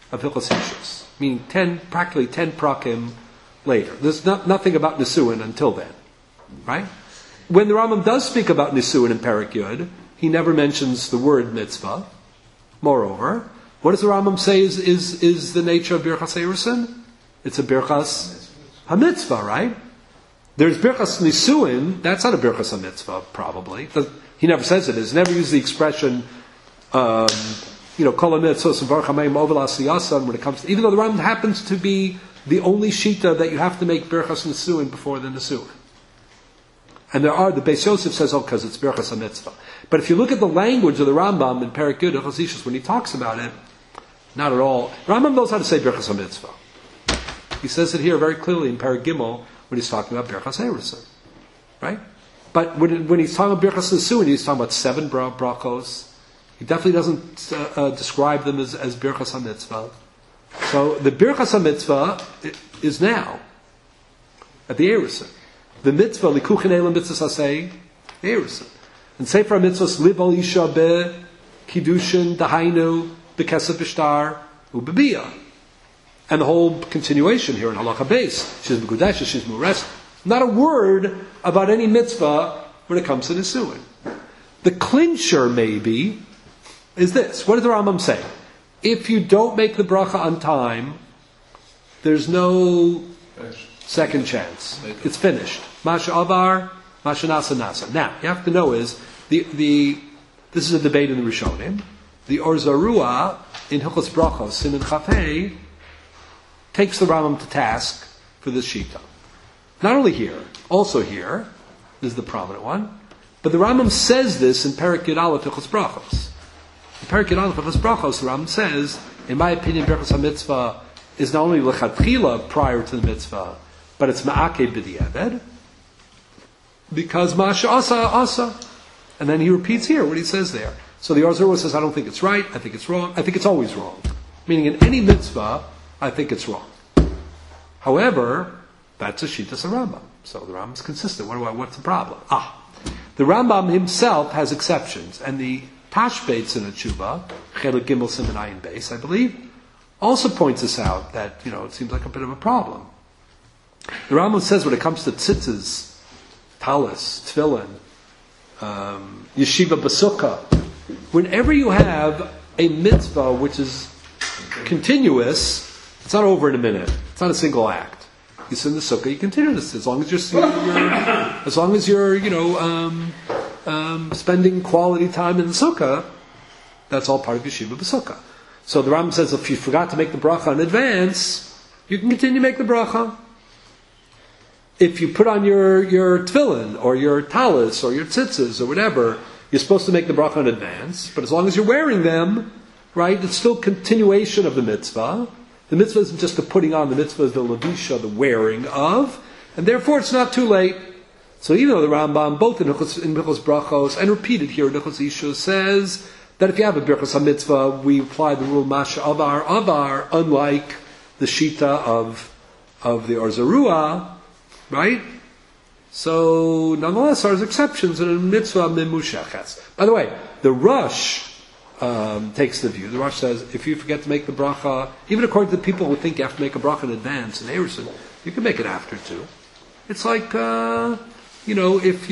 of Hilchos Ishus, meaning practically 10 prakim later. There's nothing about Nisuin until then, right? When the Rambam does speak about Nisuin in Perek Yud, he never mentions the word mitzvah. Moreover, what does the Rambam say is the nature of Birchas Erusin? It's a Birchas HaMitzvah, right? There's Birchas Nisuin, that's not a Birchas HaMitzvah, probably. He never says it is. He never uses the expression, Kol HaMitzvos and Baruch HaMayim Ovel Asiyasan when it comes to, even though the Rambam happens to be the only shita that you have to make Birchas Nisuin before the Nisuin. And the Beis Yosef says, because it's Birchas HaMitzvah. But if you look at the language of the Rambam in Perek Yud, Hilchos Ishus, when he talks about it, not at all. Rambam knows how to say Birchas HaMitzvah. He says it here very clearly in Perek Gimel when he's talking about Birchas Erusin. Right? But when he's talking about Birchas Nisuin, he's talking about 7 brachos. He definitely doesn't describe them as Birchas HaMitzvah. So the Birchas HaMitzvah is now, at the Erusin. The mitzvah, likuchin elam mitzvah sasei, Erusin. And Sefer HaMitzvahs, liv al isha be kiddushin, dahainu, bekesef b'shtar, u'bebiyah. And the whole continuation here in Halacha Beis, she's mekudesh, she's mures. Not a word about any mitzvah when it comes to Nisuin. The clincher, maybe, is this. What does the Rambam say? If you don't make the bracha on time, there's no second chance. It's finished. Masha avar, masha nasa nasa. Now, you have to know is, this is a debate in the Rishonim. The Or Zarua, in Hilchos Brachos, Siman Chafei, takes the Rambam to task for this shita. Not only here, also here, this is the prominent one, but the Rambam says this in Perek Yud Aleph Hilchos Brachos. In Perek Yud Aleph Hilchos Brachos, the Rambam says, in my opinion, Birchas HaMitzvah is not only lechatchila prior to the mitzvah, but it's ma'akeh b'di'eved, because masha asa. And then he repeats here what he says there. So the Or Zarua says, I don't think it's right, I think it's wrong, I think it's always wrong. Meaning in any mitzvah, I think it's wrong. However, that's a shittas of Rambam. So the Rambam's consistent. What's the problem? The Rambam himself has exceptions, and the Tashbeitz in a tshuva, Chelik Gimel Siman Ayin Beis, I believe, also points us out that, it seems like a bit of a problem. The Rambam says when it comes to tzitzis, talis, tefillin, yeshiva basukah, whenever you have a mitzvah which is continuous, it's not over in a minute. It's not a single act. You sit in the sukkah, you continue this as long as you're spending quality time in the sukkah. That's all part of yeshiva b'sukkah. So the Rambam says if you forgot to make the bracha in advance, you can continue to make the bracha. If you put on your tefillin or your talis or your tzitzis or whatever, you're supposed to make the bracha in advance. But as long as you're wearing them, right, it's still continuation of the mitzvah. The mitzvah isn't just the putting on, the mitzvah is the levisha, the wearing of, and therefore it's not too late. So even though the Rambam, both in Hilchos Brachos and repeated here in Hilchos Ishus, says that if you have a Birchas HaMitzvah, we apply the rule Masha Avar, unlike the Shita of the Or Zarua, right? So nonetheless, there's exceptions in a mitzvah mimushaches. By the way, the Rosh takes the view. The Rosh says, if you forget to make the bracha, even according to the people who think you have to make a bracha in advance in Erusin, you can make it after too. It's like, if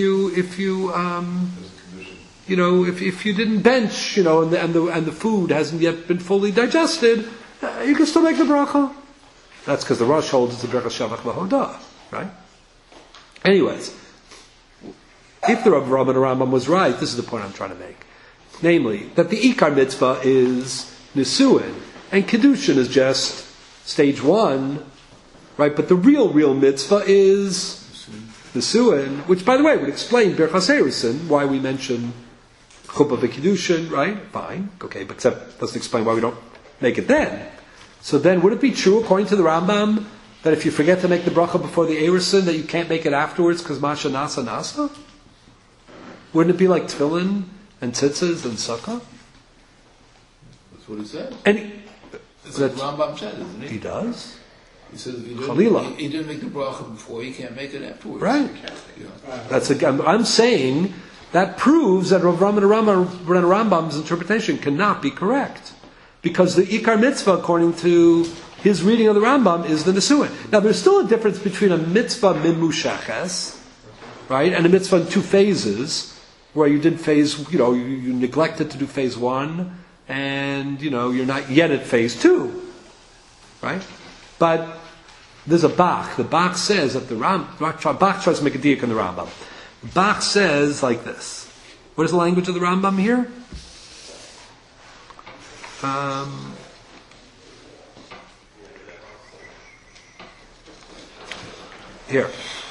you didn't bench, and the food hasn't yet been fully digested, you can still make the bracha. That's because the Rosh holds it's a bracha shavach v'hodah, right? Anyways, if the Rav Rambam Rambam was right, this is the point I'm trying to make. Namely, that the Ikar mitzvah is Nisuin, and Kiddushin is just stage 1, right? But the real mitzvah is Nisuin, which, by the way, would explain Birchas Erusin, why we mention Chuppah v'Kiddushin, right? Fine, okay, but except doesn't explain why we don't make it then. So then, would it be true, according to the Rambam, that if you forget to make the bracha before the Erusin, that you can't make it afterwards because Masha Nasa Nasa? Wouldn't it be like Tefillin and tzitzis and sukkah? That's what he says. And that's what Rambam said, isn't he? He does. He says if he didn't make the bracha before, he can't make it afterwards. Right. Yeah. I'm saying that proves that Rav Rambam's interpretation cannot be correct. because the Ikar Mitzvah, according to his reading of the Rambam, is the Nesuin. Now, there's still a difference between a Mitzvah Mimusheches, right, and a Mitzvah in two phases, where you did phase, you neglected to do phase 1, and, you're not yet at phase 2, right? But there's a Bach. The Bach says that Bach tries to make a diak in the Rambam. The Bach says like this. What is the language of the Rambam here? Here.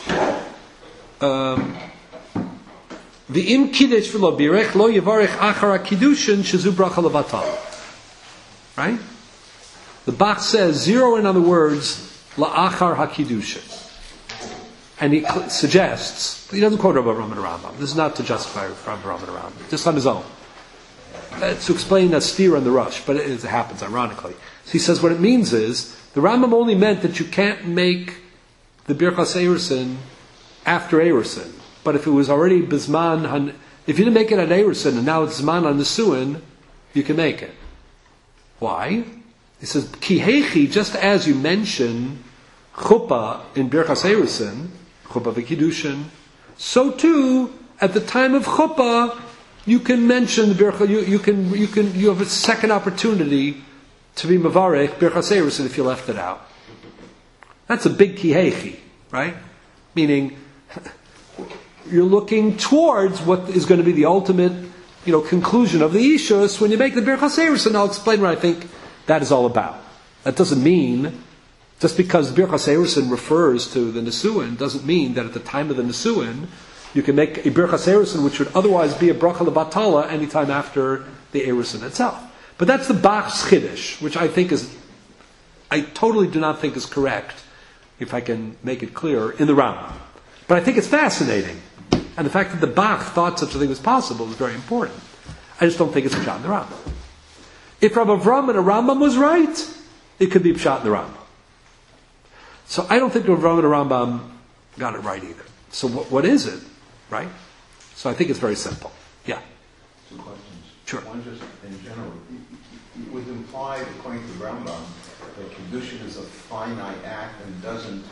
The im kiddush v'lo birech lo yivarech achar kiddushin shezu bracha levatal. Right? The Bach says, zero in on the words la'achar hakiddushin. And he suggests, he doesn't quote Rabbi Rambam Rambam. This is not to justify Rabbi Rambam Rambam, just on his own. To explain that steer in the rush, but it happens ironically. So he says what it means is, the Rambam only meant that you can't make the Birchas Erusin after Erusin. But if it was already Bizman, if you didn't make it at Erusin and now it's Zman on Nesuin, you can make it. Why? He says, Ki hechi, just as you mention Chuppah in Birchas Erusin, Chuppah v'Kiddushin, so too, at the time of Chuppah, you can mention the Birchas, you have a second opportunity to be Mavarech Birchas Erusin if you left it out. That's a big kihechi, right? Meaning, you're looking towards what is going to be the ultimate, conclusion of the Ishus when you make the Birchas Erusin. I'll explain what I think that is all about. That doesn't mean, just because Birchas Erusin refers to the Nesuin, doesn't mean that at the time of the Nesuin, you can make a Birchas Erusin which would otherwise be a Bracha Levatala anytime after the Erusin itself. But that's the Bach's Chiddush, which I totally do not think is correct, if I can make it clear, in the Rambam. But I think it's fascinating. And the fact that the Bach thought such a thing was possible is very important. I just don't think it's Pshat in the Rambam. If Rabbi Avram and the Rambam was right, it could be Pshat in the Rambam. So I don't think Rabbi Avram and the Rambam got it right either. So what is it? Right? So I think it's very simple. Yeah. Two questions. Sure. One just in general. It was implied, according to the Rambam, that Kiddushin is a finite act and doesn't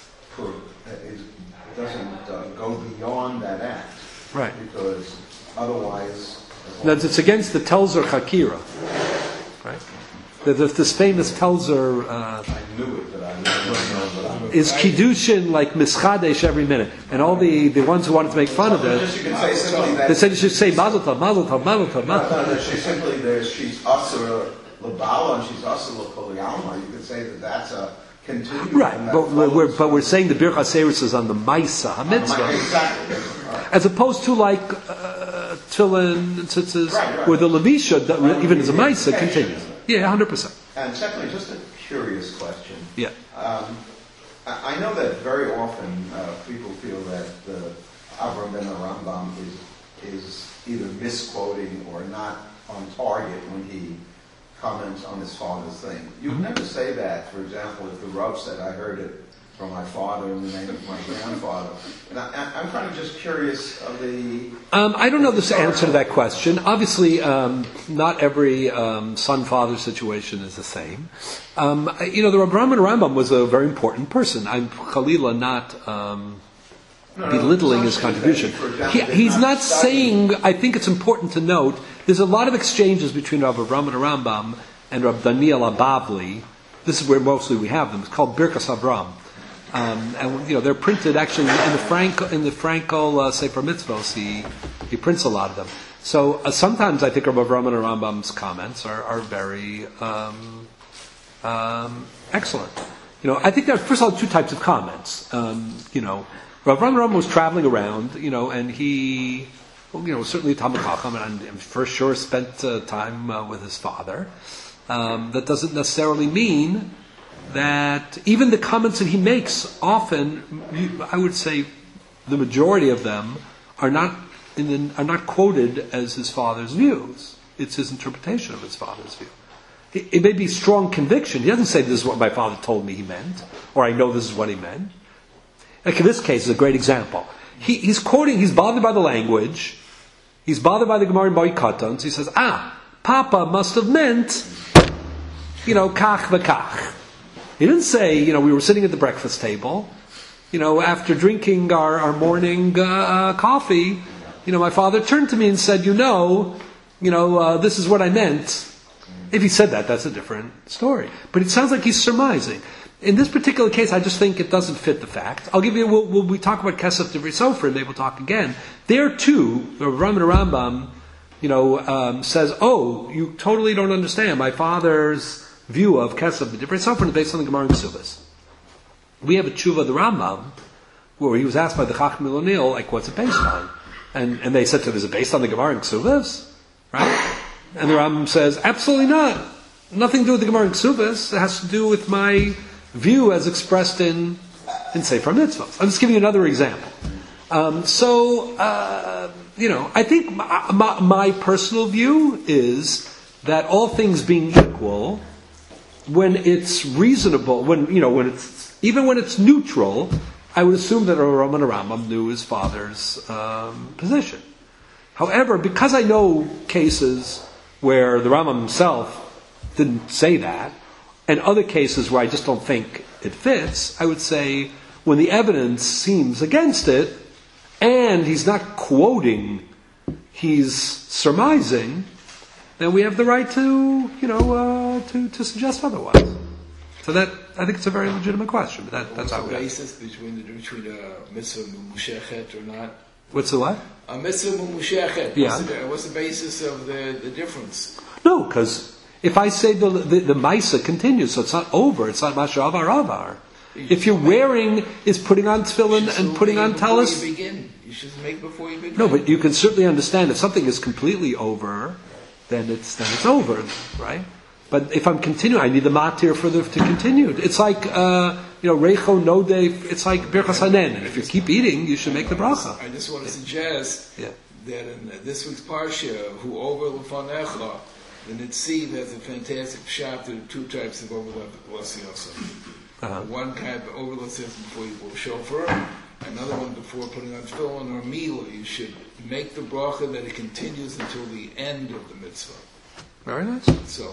go beyond that act. Right. Because otherwise... It's against the Telzer Chakira. Right? This famous Telzer... I knew it, but I didn't know. Is Kiddushin like Mischadesh every minute. And all the ones who wanted to make fun of it, You can say simply that... they said you should say Mazel Tov, Mazel Tov, Mazel Tov, Mazel Tov. No, she's simply there. She's Asura Labala and she's Asura Kolyalma. You could say that that's a continuum. Right, but we're saying the Birchas Erusin is on the Maisa HaMitzvah, Exactly. Right. as opposed to like Tefillin and Tzitzis, where the Levisha, even as a Maisa, continues. Yeah, 100%. And secondly, just a curious question. Yeah. I know that very often people feel that Avraham ben Rambam is either misquoting or not on target when he comments on his father's thing. You would never say that. For example, if the Rav said, I heard it from my father in the name of my grandfather. And I'm kind of just curious of the... I don't know the answer to that question. Obviously, not every son-father situation is the same. The Avraham ben Rambam was a very important person. I'm Khalila not belittling his contribution. He's not saying, I think it's important to note, there's a lot of exchanges between Rabbi Avraham ben Rambam and Rabbi Daniel Abavli. This is where mostly we have them. It's called Birkas Avram. And they're printed actually in the Frankel Sefer Mitzvos. He prints a lot of them. So sometimes I think Rabbi Avraham and Rambam's comments are very excellent. I think there are first of all two types of comments. Rabbi Avraham was traveling around, and he, certainly a Talmid Chacham, and for sure spent time with his father. That doesn't necessarily mean that even the comments that he makes, often, I would say, the majority of them are not quoted as his father's views. It's his interpretation of his father's view. It may be strong conviction. He doesn't say, this is what my father told me he meant, or I know this is what he meant. Like in this case, is a great example. He's bothered by the language, he's bothered by the Gemara in Moed Katan, so he says, Papa must have meant kach v'kach. He didn't say, we were sitting at the breakfast table, after drinking our morning coffee, my father turned to me and said, this is what I meant. If he said that, that's a different story. But it sounds like he's surmising. In this particular case, I just think it doesn't fit the fact. I'll give you, we talk about Kesef Divrei Sofer, and maybe we'll talk again. There too, the Rambam, says, you totally don't understand. My father's view of Kesef Divrei Sofer is based on the Gemara and Kesubas. We have a tshuva of the Rambam, where he was asked by the Chacham Elonil, what's it based on? And they said to him, is it based on the Gemara and Kesubas? Right? And the Rambam says, absolutely not. Nothing to do with the Gemara and Kesubas. It has to do with my view as expressed in Sefer Mitzvot. I'm just giving you another example. I think my personal view is that all things being equal, when it's reasonable, even when it's neutral, I would assume that Rambam knew his father's position. However, because I know cases where the Rambam himself didn't say that, and other cases where I just don't think it fits, I would say when the evidence seems against it, and he's not quoting, he's surmising, then we have the right to suggest otherwise. So that, I think it's a very legitimate question. But that's how we. What's the basis between a mitzvah mushechet or not? What's the what? A mitzvah mushechet. Yeah. What's the basis of the difference? No, because if I say the Maisa continues, so it's not over, it's not Masha Avar Avar. If you're wearing, is putting on tefillin and putting on talis. You should make before you begin. No, but you can certainly understand if something is completely over, then it's over, right? But if I'm continuing, I need the matir to continue. It's like, Reicho Nodef, it's like Birchas Hanen. And if you keep eating, you should make the bracha. I just want to suggest that in this week's Parsha, who over Lefanecha, then it's see there's a fantastic shot. There are two types of overlap with Blasi also. One kind of overlap says before you blow shofar, another one before putting on tefillin or mila. You should make the bracha that it continues until the end of the mitzvah. Very nice. So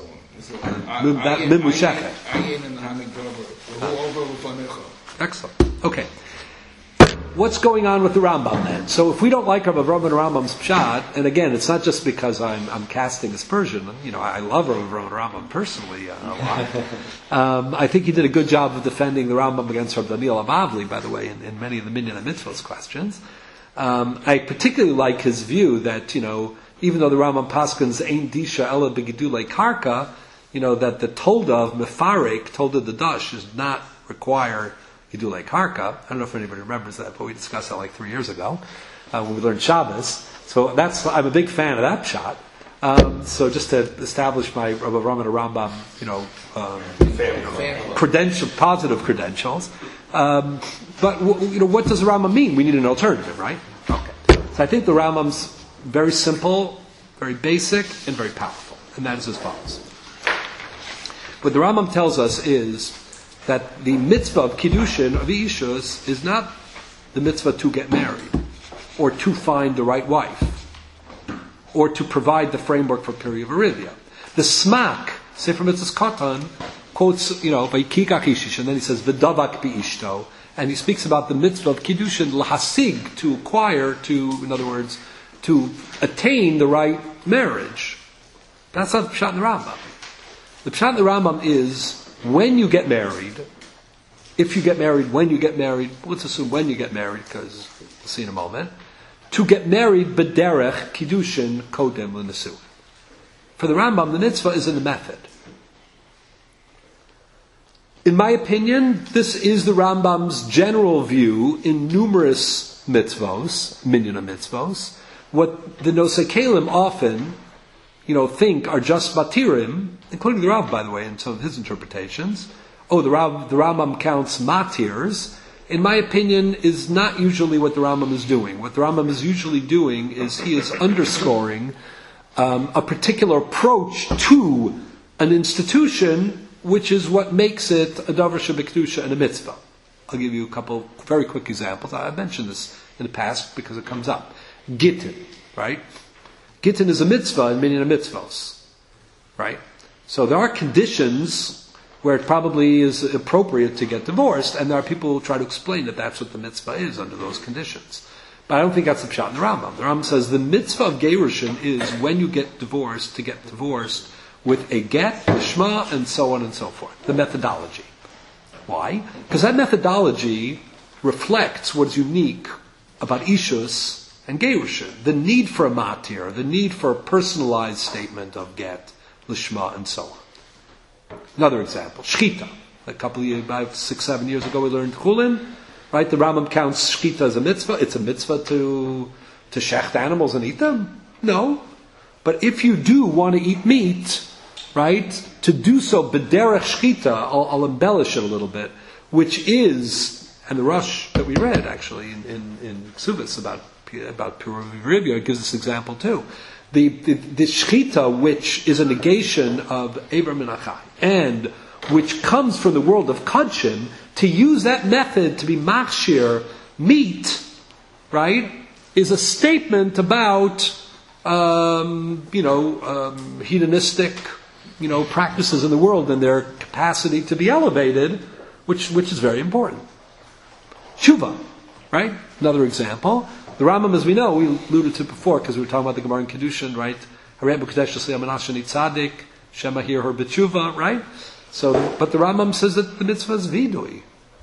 excellent. Okay. What's going on with the Rambam then? So if we don't like Rav Avraham and Rambam's pshat, and again, it's not just because I'm casting aspersion. I love Rav Avraham and Rambam personally a lot. I think he did a good job of defending the Rambam against Rav Daniel Abavli, by the way, in many of the Minyan and Mitzvos questions. I particularly like his view that even though the Rambam paskins ain't disha ela begidulei karka, that the tolda of mefarek, tolda the dash, does not require gidulei karka. I don't know if anybody remembers that, but we discussed that like 3 years ago when we learned Shabbos. So I'm a big fan of that shot. So just to establish my Rav Avraham and Rambam, positive credentials. But what does the Rambam mean? We need an alternative, right? Okay. So I think the Rambam's very simple, very basic, and very powerful. And that is as follows. What the Rambam tells us is that the mitzvah of Kiddushin, of Ishus, is not the mitzvah to get married, or to find the right wife, or to provide the framework for Piri of Arivia. The Smak, Sefer Mitzvahs Katan, quotes, Vayikikach Ishish, and then he says, V'davak bi'ishto, and he speaks about the mitzvah of Kiddushin, lahasig, to acquire, in other words, to attain the right marriage. That's not the Pshat in the Rambam. The Pshat in the Rambam is, when you get married, if you get married, when you get married, let's assume when you get married, because we'll see in a moment, to get married, b'derech kiddushin kodem l'nesuin. For the Rambam, the mitzvah is in the method. In my opinion, this is the Rambam's general view in numerous mitzvos, minyan mitzvos. What the Nosei Kelim often, think are just matirim, including the Rav, by the way, in some of his interpretations. The Rambam counts matirs. In my opinion, is not usually what the Rambam is doing. What the Rambam is usually doing is he is underscoring a particular approach to an institution, which is what makes it a davar shebekdusha and a mitzvah. I'll give you a couple very quick examples. I've mentioned this in the past because it comes up. Gittin, right? Gittin is a mitzvah in minyan mitzvos, right? So there are conditions where it probably is appropriate to get divorced, and there are people who try to explain that that's what the mitzvah is under those conditions. But I don't think that's the pshat in the Rambam. The Rambam says the mitzvah of gerushin is when you get divorced, to get divorced with a get, lishma, and so on and so forth. The methodology. Why? Because that methodology reflects what is unique about ishus and gerushin. The need for a matir, the need for a personalized statement of get, lishma, and so on. Another example, shchita. About 6-7 years ago we learned chulin. Right? The Rambam counts shchita as a mitzvah. It's a mitzvah to shecht animals and eat them? No. But if you do want to eat meat, right, to do so b'derech shchita, I'll embellish it a little bit, which is, and the Rush that we read actually in Ksubis about Pura Ribya gives this example too. The shchita, which is a negation of Eber min Achai, and which comes from the world of Kadshim, to use that method to be machshir meat, right, is a statement about, hedonistic, practices in the world and their capacity to be elevated, which is very important. Tshuva, right? Another example. The Rambam, as we know, we alluded to before because we were talking about the Gemara in Kedushin, right? Harei b'kadesh l'siyam anashani tzadik, shema here her b'tshuva, right? So, but the Rambam says that the mitzvah is vidui.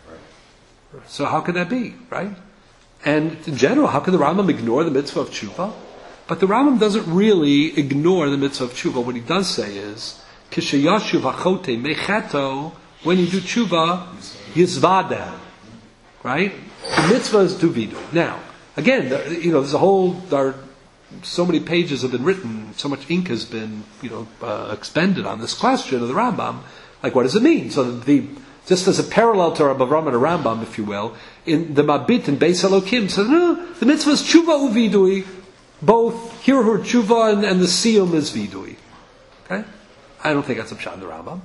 So how could that be, right? And in general, how could the Rambam ignore the mitzvah of tshuva? But the Rambam doesn't really ignore the mitzvah of tshuva. What he does say is, Kishayashuv hachote mecheto, when you do tshuva, yizvada. Right? The mitzvah is do vidui. Now, again, there's so many pages have been written, so much ink has been, expended on this question of the Rambam. Like, what does it mean? So just as a parallel to Rabbi Avraham and Rambam, if you will, in the Mabit and Beis Elokim says, no, the mitzvah is tshuva uvidui, both here her tshuva and the siyum is vidui. Okay? I don't think that's a pshat in the Rambam.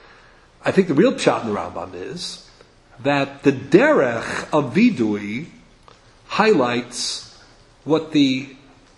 I think the real pshat in the Rambam is that the derech of vidui highlights what the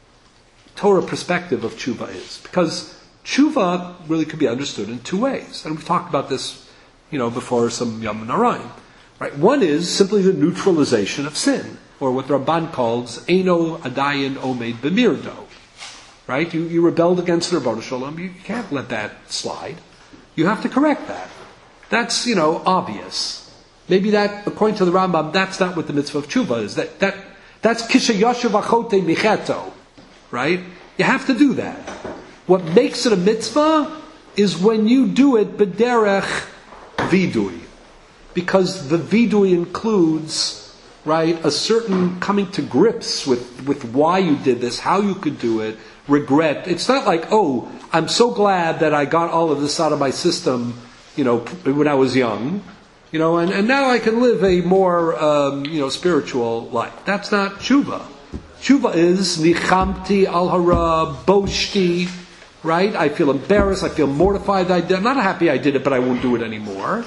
Torah perspective of tshuva is. Because tshuva really could be understood in two ways. And we've talked about this, before some Yom Narayim. Right? One is simply the neutralization of sin, or what the Ramban calls Eino Adayin Omeid B'mirdo. Right? You rebelled against the Rebbeinu Shalom, you can't let that slide. You have to correct that. That's, obvious. Maybe that, according to the Rambam, that's not what the mitzvah of tshuva is. That's Kisha Yoshev Achote Micheto. Right? You have to do that. What makes it a mitzvah is when you do it b'derech vidui. Because the vidui includes, right, a certain coming to grips with why you did this, how you could do it, regret. It's not like, oh, I'm so glad that I got all of this out of my system, when I was young, and now I can live a more, spiritual life. That's not tshuva. Tshuva is nichamti al hara boshti, right? I feel embarrassed. I feel mortified that I did. I'm not happy I did it, but I won't do it anymore.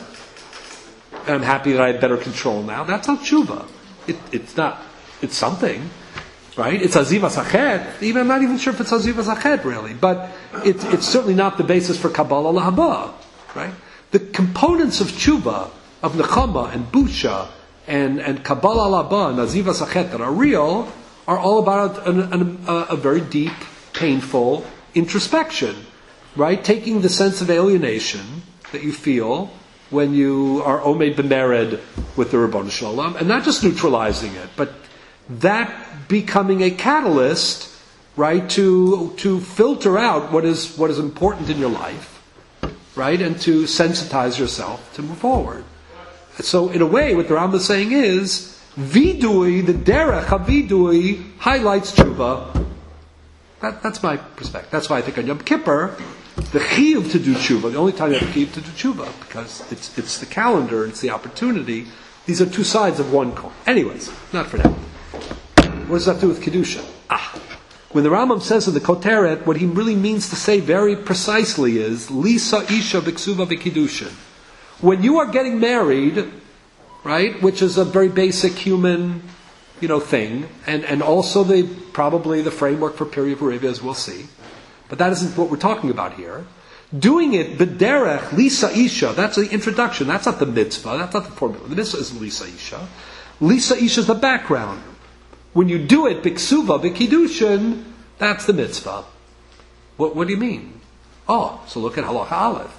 And I'm happy that I have better control now. That's not tshuva. It's not. It's something, right? It's azivas achet. Even I'm not even sure if it's azivas achet really, but it's certainly not the basis for kabbalah lahaba, right? The components of tshuva, of nechama and busha and kabbalah lahaba and azivas achet that are real, are all about a very deep, painful introspection, right? Taking the sense of alienation that you feel when you are omeid b'mered with the Rebbeinu Shalom, and not just neutralizing it, but that becoming a catalyst, right, to filter out what is important in your life, right, and to sensitize yourself to move forward. So, in a way, what the Rambam is saying is, vidui, the derech of vidui, highlights tshuva. That's my perspective. That's why I think on Yom Kippur, the chiyuv to do tshuva, the only time you have a chiyuv to do tshuva, because it's the calendar, it's the opportunity. These are two sides of one coin. Anyways, not for now. What does that do with Kedusha? When the Rambam says in the Koteret, what he really means to say very precisely is, Lisa Isha B'Ksuva B'Kedushin. When you are getting married, right, which is a very basic human, thing, and also probably the framework for Peri Arabia, as we'll see, but that isn't what we're talking about here. Doing it b'derech lisa isha, that's the introduction, that's not the mitzvah, that's not the formula. The mitzvah is lisa isha. Lisa isha is the background. When you do it b'ksuva, b'kiddushin, that's the mitzvah. What do you mean? Oh, so look at halacha aleph.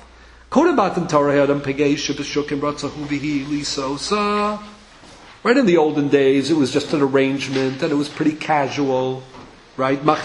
Right in the olden days, it was just an arrangement, and it was pretty casual. Right? Right?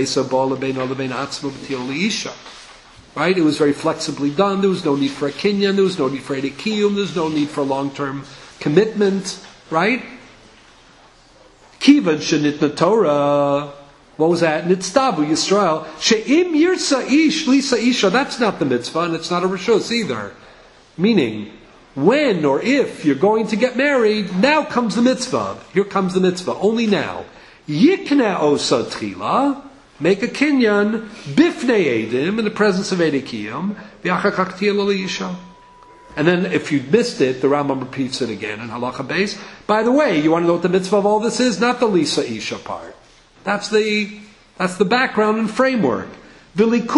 It was very flexibly done. There was no need for a kinyan. There was no need for a kiyum. There was no need for long-term commitment. Right? Kivan shenitna Torah. What was that? Nitztavu Yisrael. She'im yirsa ish lisa isha. That's not the mitzvah, and it's not a rishus either. Meaning, when or if you're going to get married, now comes the mitzvah. Here comes the mitzvah. Only now. Yikna osa tchila. Make a kinyan bifnei edim, in the presence of edikiyim. V'achakak tiyel isha. And then, if you missed it, the Rambam repeats it again in halacha base. By the way, you want to know what the mitzvah of all this is? Not the lisa isha part. That's the background and framework. And that's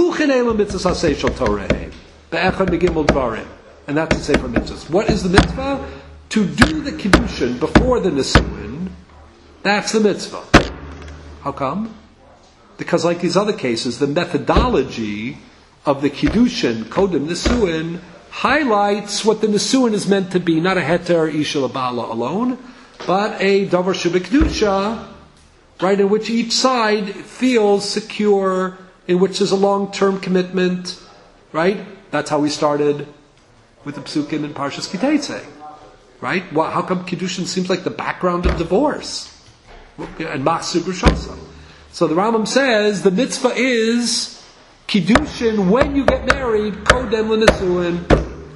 the Sefer Mitzvahs. What is the mitzvah? To do the Kiddushin before the Nisuin. That's the mitzvah. How come? Because like these other cases, the methodology of the Kiddushin, Kodem Nisuin, highlights what the Nisuin is meant to be. Not a Heter Isha Labala alone, but a Davar Shebekdusha, right, in which each side feels secure, in which there's a long-term commitment, right? That's how we started with the Psukim in Parshas Kiteitzei, right? How come Kiddushin seems like the background of divorce? And Machzir Grushosa. So the Rambam says the mitzvah is Kiddushin when you get married, Kodem L'Nisuin.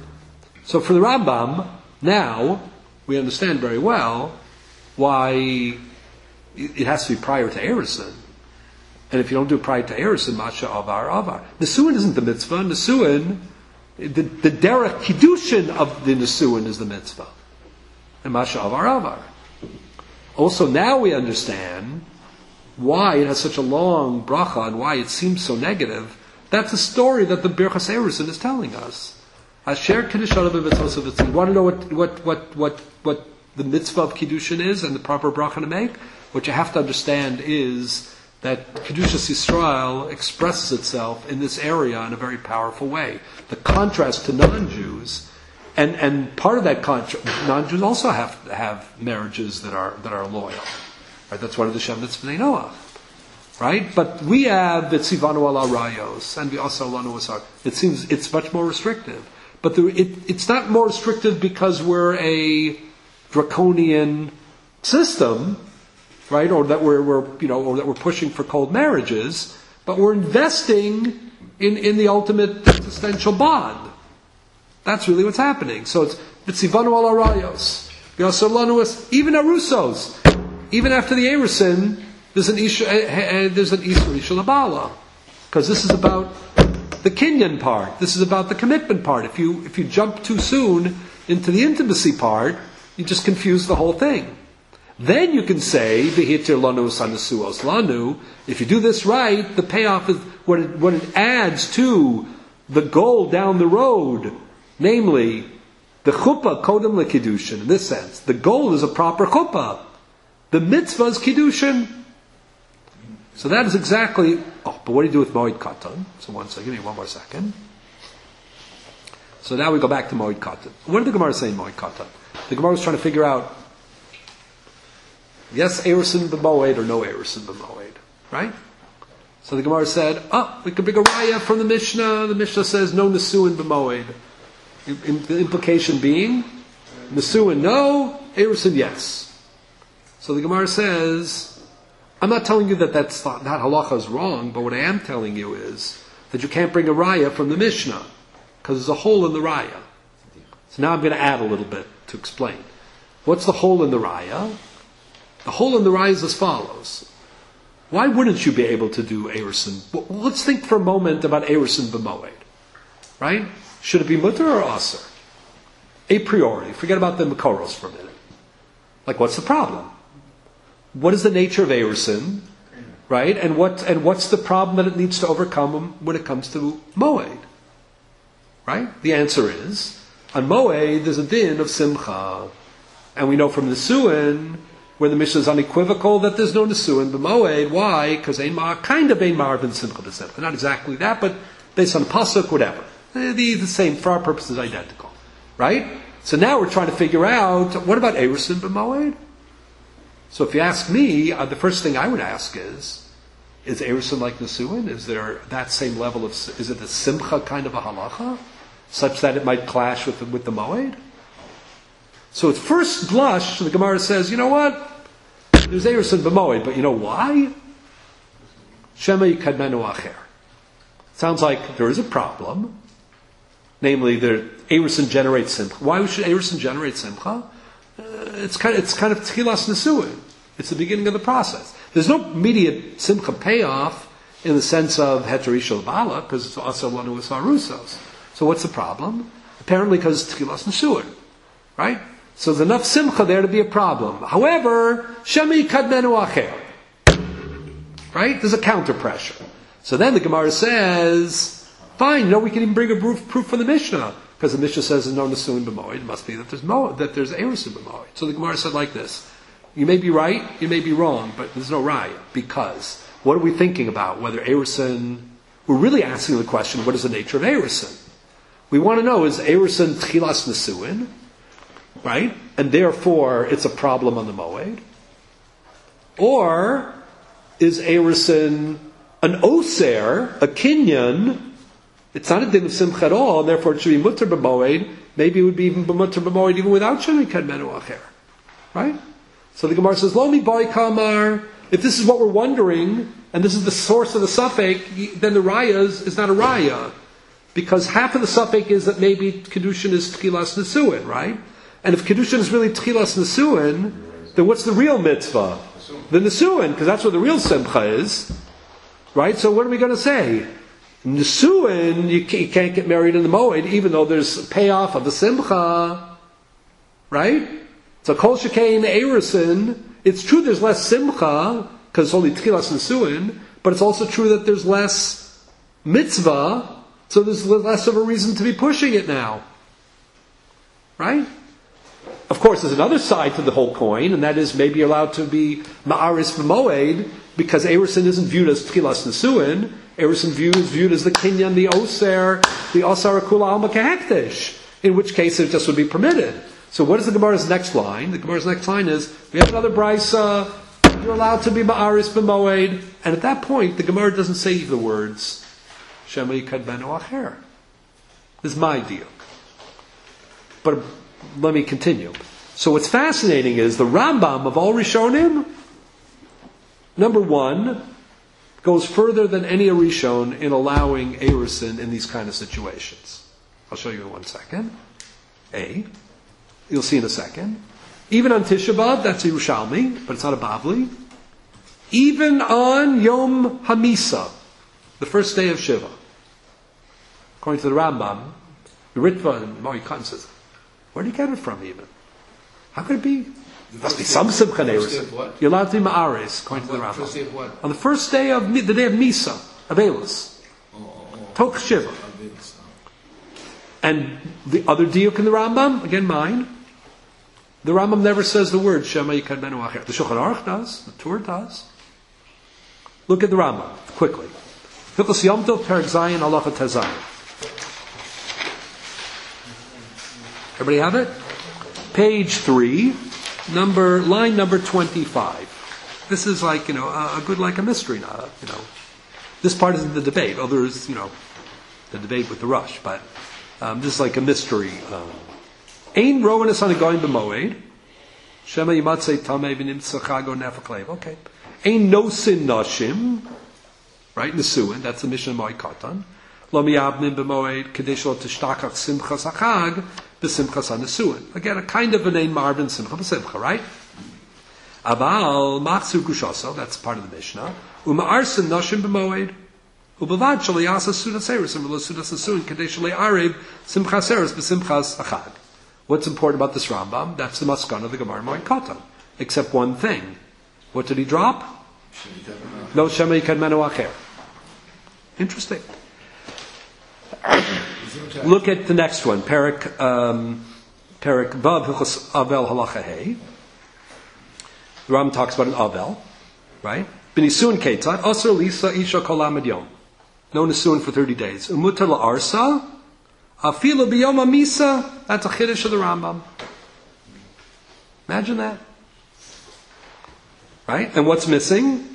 So for the Rambam, now, we understand very well why it has to be prior to Erusin. And if you don't do it prior to Erusin, Masha Avar Avar. Nisuin isn't the mitzvah. Nisuin, the derech Kiddushin of the Nisuin is the mitzvah. And Masha Avar Avar. Also now we understand why it has such a long bracha and why it seems so negative. That's a story that the Birchas Erusin is telling us. Asher Kiddushin b'mitzvah. You want to know what the mitzvah of Kiddushin is and the proper bracha to make? What you have to understand is that Kedushas Yisrael expresses itself in this area in a very powerful way. The contrast to non-Jews, and part of that contrast, non-Jews also have marriages that are loyal. Right? That's one of the Shemitz B'nai Noach. Right? But we have V'tzivanu ala rayos, and V'asar lanu asar. It seems it's much more restrictive. But it's not more restrictive because we're a draconian system, right? Or that we're pushing for cold marriages, but we're investing in the ultimate existential bond. That's really what's happening. So it's B'tzivanu ala rayos, V'asar lanu asar, even arusos, even after the Erusin, there's an Isha Labala, because this is about the kinyan part. This is about the commitment part. If you jump too soon into the intimacy part, you just confuse the whole thing. Then you can say v'hitir lanu sanasuos lanu. If you do this right, the payoff is what it adds to the goal down the road, namely the chuppah kodem lekiddushin. In this sense, the goal is a proper chuppah. The mitzvah is kiddushin. So that is exactly. Oh, but what do you do with Moed Katan? So give me one more second. So now we go back to Moed Katan. What did the Gemara say in Moed Katan? The Gemara was trying to figure out, yes, Erusin b'Moed or no Erusin b'Moed, right? So the Gemara said, we could bring a raya from the Mishnah. The Mishnah says no Nesuin b'Moed. The implication being, Nesuin no, Erusin yes. So the Gemara says, I'm not telling you that that halacha is wrong, but what I am telling you is that you can't bring a raya from the Mishnah, because there's a hole in the raya. So now I'm going to add a little bit to explain. What's the hole in the raya? The hole in the raya is as follows. Why wouldn't you be able to do Erusin? Well, let's think for a moment about Erusin b'Moed. Right? Should it be mutter or aser? A priori. Forget about the Makoros for a minute. Like, what's the problem? What is the nature of Erusin, right? And what's the problem that it needs to overcome when it comes to Moed? Right? The answer is, on Moed, there's a din of Simcha. And we know from Nesuin, where the Mishnah is unequivocal, that there's no Nesuin b'Moed. Why? Because kind of Ein Marvin Simcha b'Simcha. Not exactly that, but based on Pasuk, whatever. The same, for our purposes, identical. Right? So now we're trying to figure out, what about Erusin b'Moed? So if you ask me, the first thing I would ask is Erusin like Nesuin? Is there that same level of, is it a Simcha kind of a halacha? Such that it might clash with the Moed? So at first blush, the Gemara says, you know what? There's Erusin b'Moed, but you know why? Shema yikadmenu acher. Sounds like there is a problem. Namely, the Erusin generates Simcha. Why should Erusin generate Simcha? It's kind of Tchilas Nesuin. It's the beginning of the process. There's no immediate Simcha payoff in the sense of Heterishal Bala, because it's also one who is Harusos. So what's the problem? Apparently because it's Tchilas Nesuin. Right? So there's enough Simcha there to be a problem. However, Shemi Kadmenu Acher. Right? There's a counter pressure. So then the Gemara says, fine, we can even bring a proof from the Mishnah. Because the Mishnah says there's no Nesuin b'Moed. It must be that there's Erusin b'Moed. So the Gemara said like this. You may be right, you may be wrong, but there's no raya. Because what are we thinking about? Whether Erusin, we're really asking the question, what is the nature of Erusin? We want to know, is Erusin Tchilas Nesuin? Right? And therefore, it's a problem on the Moed? Or is Erusin an Oser, a Kinyan? It's not a din of Simcha at all, and therefore it should be Mutter b'Moed. Maybe it would be even Mutter b'Moed even without Shemi Kadmenu Acher. Right? So the Gemara says, Lo mi boy kamar. If this is what we're wondering, and this is the source of the suffix, then the raya is not a raya. Because half of the suffix is that maybe Kedushin is Tchilas Nesuin, right? And if Kedushin is really Tchilas Nesuin, then what's the real mitzvah? The Nesuin, because that's where the real Simcha is. Right? So what are we going to say? Nesuin, you can't get married in the Moed, even though there's a payoff of the Simcha. Right? So Kol Shekain Erusin, it's true there's less Simcha, because it's only Tchilas Nesuin, but it's also true that there's less mitzvah, so there's less of a reason to be pushing it now. Right? Of course, there's another side to the whole coin, and that is maybe you're allowed to be Ma'aris b'Moed, because Erusin isn't viewed as Tchilas Nesuin. Erusin is viewed as the Kinyan, the Oser, the Osar Kula Alma Kehektish, in which case it just would be permitted. So what is the Gemara's next line? The Gemara's next line is, we have another Brisa, you're allowed to be Ma'aris b'Moed, and at that point, the Gemara doesn't say the words, Shema Yikadmenu Acher. This is my deal. But let me continue. So what's fascinating is the Rambam of all Rishonim, number one, goes further than any Rishon in allowing Erusin in these kind of situations. I'll show you in 1 second. You'll see in a second. Even on Tisha B'Av, that's Yerushalmi, but it's not a Bavli. Even on Yom Hamisa, the first day of Shiva, according to the Rambam, the Ritva and Moikan says, where do you get it from even? How could it be? There must be some Simcha Erusin. You're allowed to be Ma'aris, according to the Rambam. First day of what? On the first day of the day of Misa, of Elus. Tok Shiva. And the other diuk in the Rambam, again mine, the Rambam never says the word Shema Yikadmenu Acher. The Shulchan Aruch does, the Torah does. Look at the Rambam, quickly. Hilchos Yom Tov, Perek Zayin, Halacha Tezayin. Everybody have it? Page 3, line number 25. This is like, a good, like a mystery, not This part isn't the debate, although there's, the debate with the Rush, but this is like a mystery. Ein rowanis on a going b'Moed. Shema yimatzei tamei v'nimtza chago nefaklev. Okay. Ein nosin nashim. Right? Nesuin. That's the mission of Moed Katan. Lo miyabnim b'Moed kadesh lo tishtakach simchas hachag b'simchas ha-nesuin. Again, a kind of an ein marvin simcha b'simcha, right? Aval machzir gushoso. That's part of the Mishnah. Uma'arsin nashim b'Moed. Ubavad shaliyasa sudas erusin v'lo sudas nesuin kadesh le'arev simchas erus b'simchas hachag. What's important about this Rambam? That's the Maskana of the Gemara Moed Katan. Except one thing. What did he drop? No Shema Yikadmenu Acher. Interesting. Look at the next one, Perik Vav Hilchos Avel Halacha Hey. The Ram talks about an Avel, right? B'nisuin Ketzad Asur Lisa Isha Kol Amid Yom. No nisuin for 30 days. Umutar la'arsa afilu b'yom hamisa. That's a chiddush of the Rambam. Imagine that, right? And what's missing?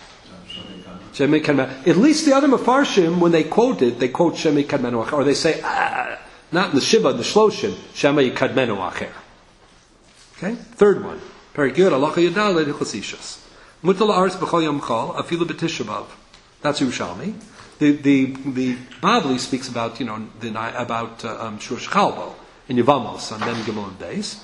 Shemei Kadmenu. At least the other Mefarshim, when they quote Shemei Kadmenu Acher, or they say, not in the Shiva, the Shloshim, Shemei Kadmenu Acher. Okay? Third one. Very good. Halacha Yudaled Hilchos Mutal Ars B'chol Yom Chol Afilu B'Tisha B'av. That's Yerushalmi. The Bavli speaks about Shush Chalbo in Yevamos on Ben Gimel and Days.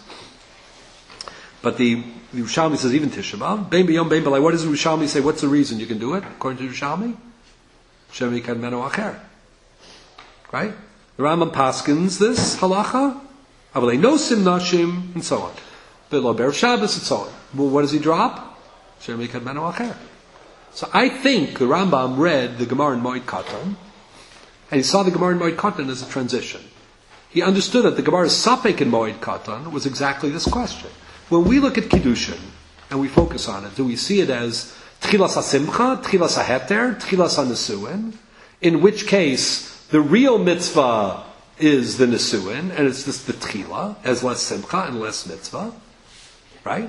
But the Yerushalmi says even Tisha B'av. Bein B'Yom Bein B'Lai. What does the Yerushalmi say? What's the reason you can do it according to Yerushalmi? Shemei Kadmenu Acher. Right? The Rambam paskins this halacha. Avalei Nosim Nashim and so on. Below Be'er Shabbos and so on. Well, what does he drop? Shemei Kadmenu Acher. So I think the Rambam read the Gemara in Moed Katan, and he saw the Gemara in Moed Katan as a transition. He understood that the Gemara's Sapek in Moed Katan was exactly this question. When we look at Kiddushin, and we focus on it, do we see it as Tchilas HaSimcha, Tchilas HaHeter, Tchilas HaNesuin, in which case the real mitzvah is the Nesuin, and it's just the Tchila, as less Simcha and less mitzvah, right?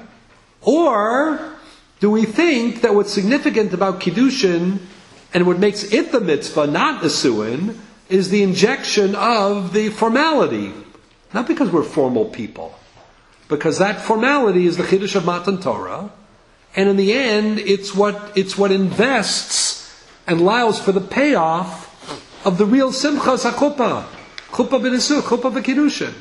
Or do we think that what's significant about Kiddushin, and what makes it the mitzvah, not Nesuin, is the injection of the formality? Not because we're formal people, because that formality is the Chiddush of Matan Torah, and in the end, it's what invests and allows for the payoff of the real Simchas HaChuppah, Chuppah b'Nesuin, Chuppah b'Kiddushin.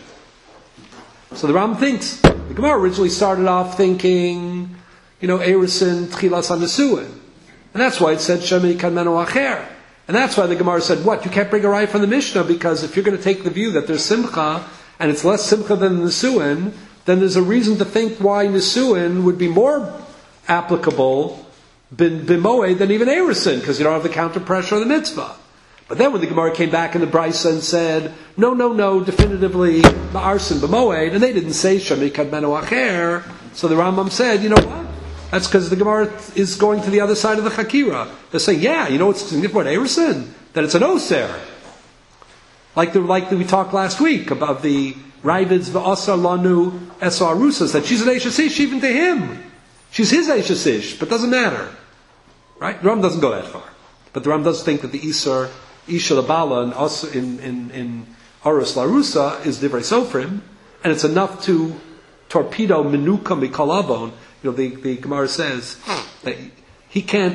So the Ram thinks, the Gemara originally started off thinking, Erusin, Tchilas HaNesuin. And that's why it said, Shemei Kadmenu Acher. And that's why the Gemara said, what? You can't bring a raya from the Mishnah, because if you're going to take the view that there's Simcha, and it's less Simcha than Nesuin, then there's a reason to think why Nesuin would be more applicable b'moed than even Erusin, because you don't have the counter pressure of the mitzvah. But then when the Gemara came back in the Brisa and said, no, definitively, Ma'arsin b'moed, and they didn't say Shemei Kadmenu Acher, so the Rambam said, you know what? That's because the Gemara is going to the other side of the Chakira. They're saying, what's significant about Erusin? That it's an Oser. Like we talked last week about the Ravid's V'asar Lanu Esar Rusas, that she's an Eishasish even to him. She's his Eishasish, but doesn't matter. Right? The Ram doesn't go that far. But the Ram does think that the Isar, Isha Labala in Aros Larusa is Divrei Sofrim, and it's enough to torpedo Menuka Mikalavon. The Gemara says that he can't,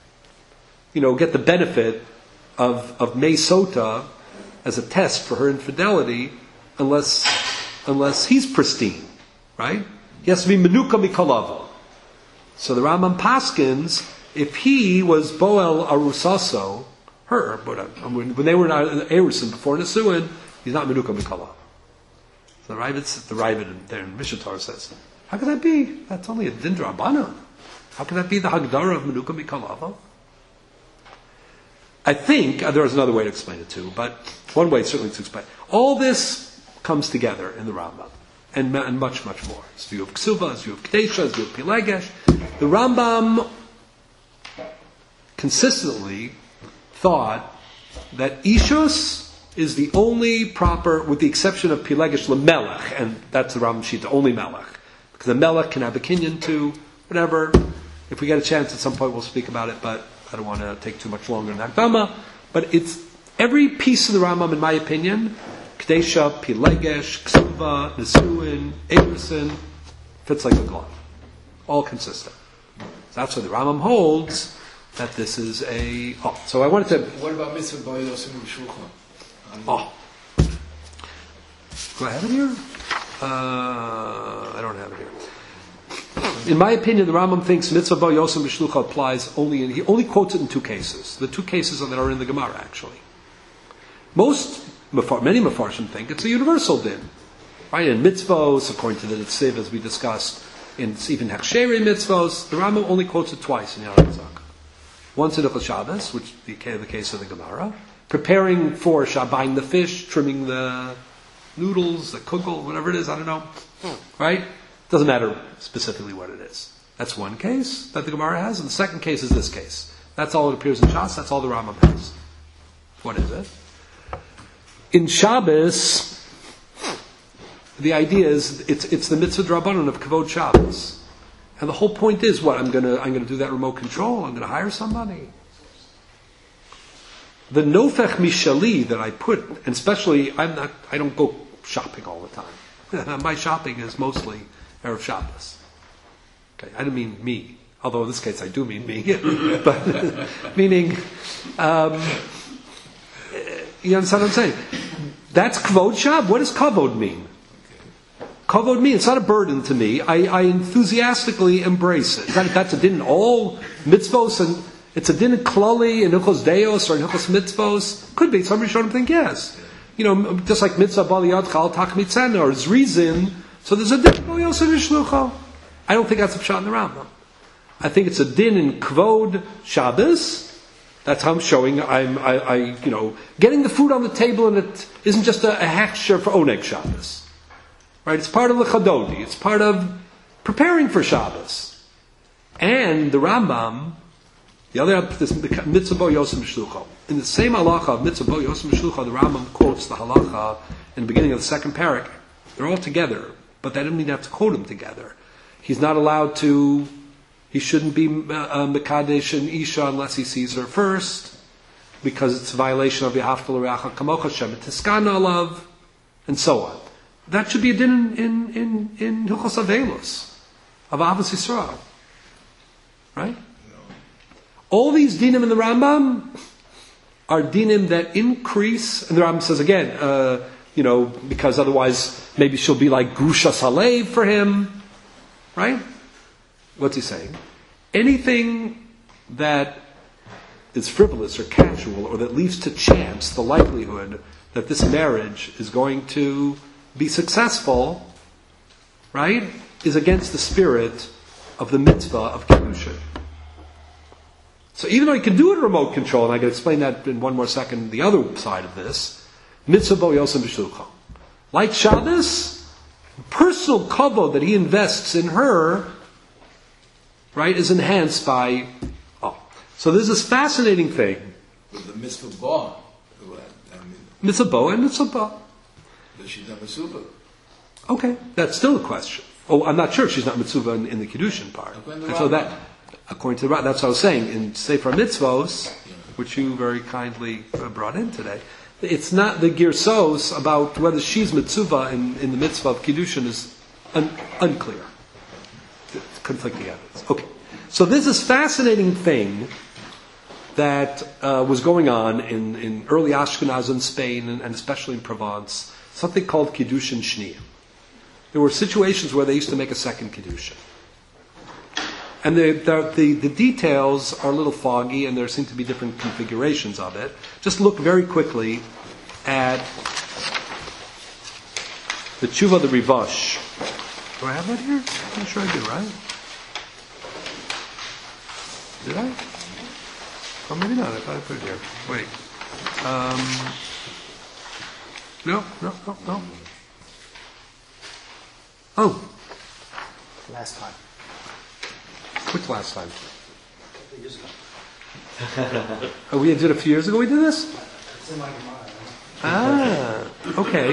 get the benefit of Mei Sota as a test for her infidelity unless he's pristine, right? He has to be Menuka Mikalava. So the Rambam paskins, if he was Boel Arusaso, her, but when they were in Erusin before Nesuin, he's not Menuka Mikalava. So the Ravid there in Mishatar says, how could that be? That's only a din d'Rabbanan. How could that be the Hagdara of Menuka Mikalava? I think there's another way to explain it too, but one way certainly to explain. All this comes together in the Rambam, and much, much more. It's view of Ksuva, it's view of Kedesha, it's view of Pilegesh. The Rambam consistently thought that Ishus is the only proper, with the exception of Pilegesh, Lemelech, and that's the Rambam Shita, only Melech. Because the Melech can have a kinyan too, whatever. If we get a chance at some point, we'll speak about it, but I don't want to take too much longer in Akdama. But it's every piece of the Rambam, in my opinion, Kedesha, Pilegesh, Ksuva, Nesuin, Erusin, fits like a glove. All consistent. So that's why the Rambam holds that this is a... so I wanted to... What about Mitzvah B'Yosim B'Shulchan? Do I have it here? I don't have it here. In my opinion, the Rambam thinks Mitzvah Bo Yosem B'Shlucha applies he only quotes it in two cases. The two cases that are in the Gemara, actually. Many Mefarshim think it's a universal din. Right? In mitzvos, according to the Netziv, as we discussed, in even Hechsheri mitzvos, the Rambam only quotes it twice in Yom Zakah. Once in Hilchos Shabbos, which is the case of the Gemara, preparing for buying the fish, trimming the noodles, the kugel, whatever it is, I don't know. Right? Doesn't matter specifically what it is. That's one case that the Gemara has, and the second case is this case. That's all it appears in Shas, that's all the Rambam has. What is it? In Shabbos, the idea is it's the mitzvah drabanan of kavod Shabbos, and the whole point is what I'm gonna do that remote control. I'm gonna hire somebody. The nofech mishali that I put, and especially I don't go shopping all the time. My shopping is mostly erev Shabbos. Okay, I don't mean me, although in this case I do mean me, but meaning. You understand what I'm saying? That's kavod shab. What does kavod mean? Kavod means it's not a burden to me. I enthusiastically embrace it. That's a din in all mitzvos, and it's a din in klali, in hilchos deos, or in hilchos mitzvos. Could be. Some Rishonim think yes. Just like mitzvah bal yadcha tak mitzana, or zrizin. So there's a din in yosef v'shlucha. I don't think that's a pshat in the Rambam. I think it's a din in kavod Shabbos. That's how I'm showing. I'm getting the food on the table, and it isn't just a hechsher for Oneg Shabbos, right? It's part of the Chadodi. It's part of preparing for Shabbos. And the Rambam, the other this mitzvah bo yosem shlucha. In the same halacha of mitzvah bo yosem shlucha, the Rambam quotes the halacha in the beginning of the second parak. They're all together, but they don't mean to have to quote them together. He's not allowed to. He shouldn't be mekadesh an isha unless he sees her first, because it's a violation of Yehavta l'reacha kamocha shem tiskana alav, and so on. That should be a din in Hilchos Avelos of Avos Yisrael, right? All these dinim in the Rambam are dinim that increase, and the Rambam says again, because otherwise maybe she'll be like grusha salev for him, right? What's he saying? Anything that is frivolous or casual, or that leaves to chance the likelihood that this marriage is going to be successful, right, is against the spirit of the mitzvah of Kiddushin. So even though you can do it in remote control, and I can explain that in one more second, the other side of this, mitzvah bo yosem b'shlucha. Like Shabbos, personal kavod that he invests in her, right, is enhanced by. So there's this fascinating thing. With the mitzvah ba, Mitzvah bo and mitzvah ba. But she's not mitzvah. Okay, that's still a question. Oh, I'm not sure she's not mitzvah in the Kiddushin part. And so that, according to the that's what I was saying in Sefer Mitzvos, which you very kindly brought in today. It's not the girsos about whether she's mitzvah in the mitzvah of Kiddushin is unclear. Conflicting evidence. Okay, so there's this fascinating thing that was going on in early Ashkenaz in Spain and especially in Provence, something called Kiddushin Shniyah. There were situations where they used to make a second Kiddushin. And the details are a little foggy, and there seem to be different configurations of it. Just look very quickly at the Tshuva the Rivash. Do I have that here? I'm sure I do, right? Did I? Or maybe not. I thought I put it here. Wait. No. Oh. Last time. Which last time? Years ago. Oh, we did it a few years ago. We did this. It's in my mind. Okay.